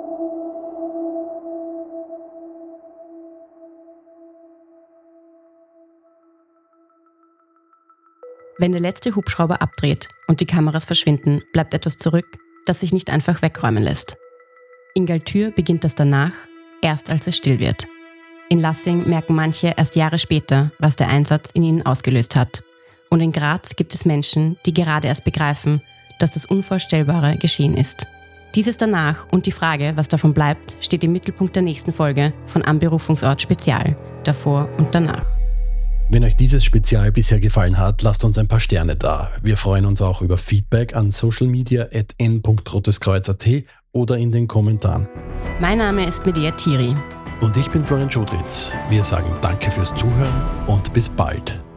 Wenn der letzte Hubschrauber abdreht und die Kameras verschwinden, bleibt etwas zurück, das sich nicht einfach wegräumen lässt. In Galtür beginnt das danach, erst als es still wird. In Lassing merken manche erst Jahre später, was der Einsatz in ihnen ausgelöst hat. Und in Graz gibt es Menschen, die gerade erst begreifen, dass das Unvorstellbare geschehen ist. Dieses danach und die Frage, was davon bleibt, steht im Mittelpunkt der nächsten Folge von Am Berufungsort Spezial, davor und danach. Wenn euch dieses Spezial bisher gefallen hat, lasst uns ein paar Sterne da. Wir freuen uns auch über Feedback an socialmedia at n punkt roteskreuz punkt at oder in den Kommentaren. Mein Name ist Medea Thiri. Und ich bin Florian Schudritz. Wir sagen danke fürs Zuhören und bis bald.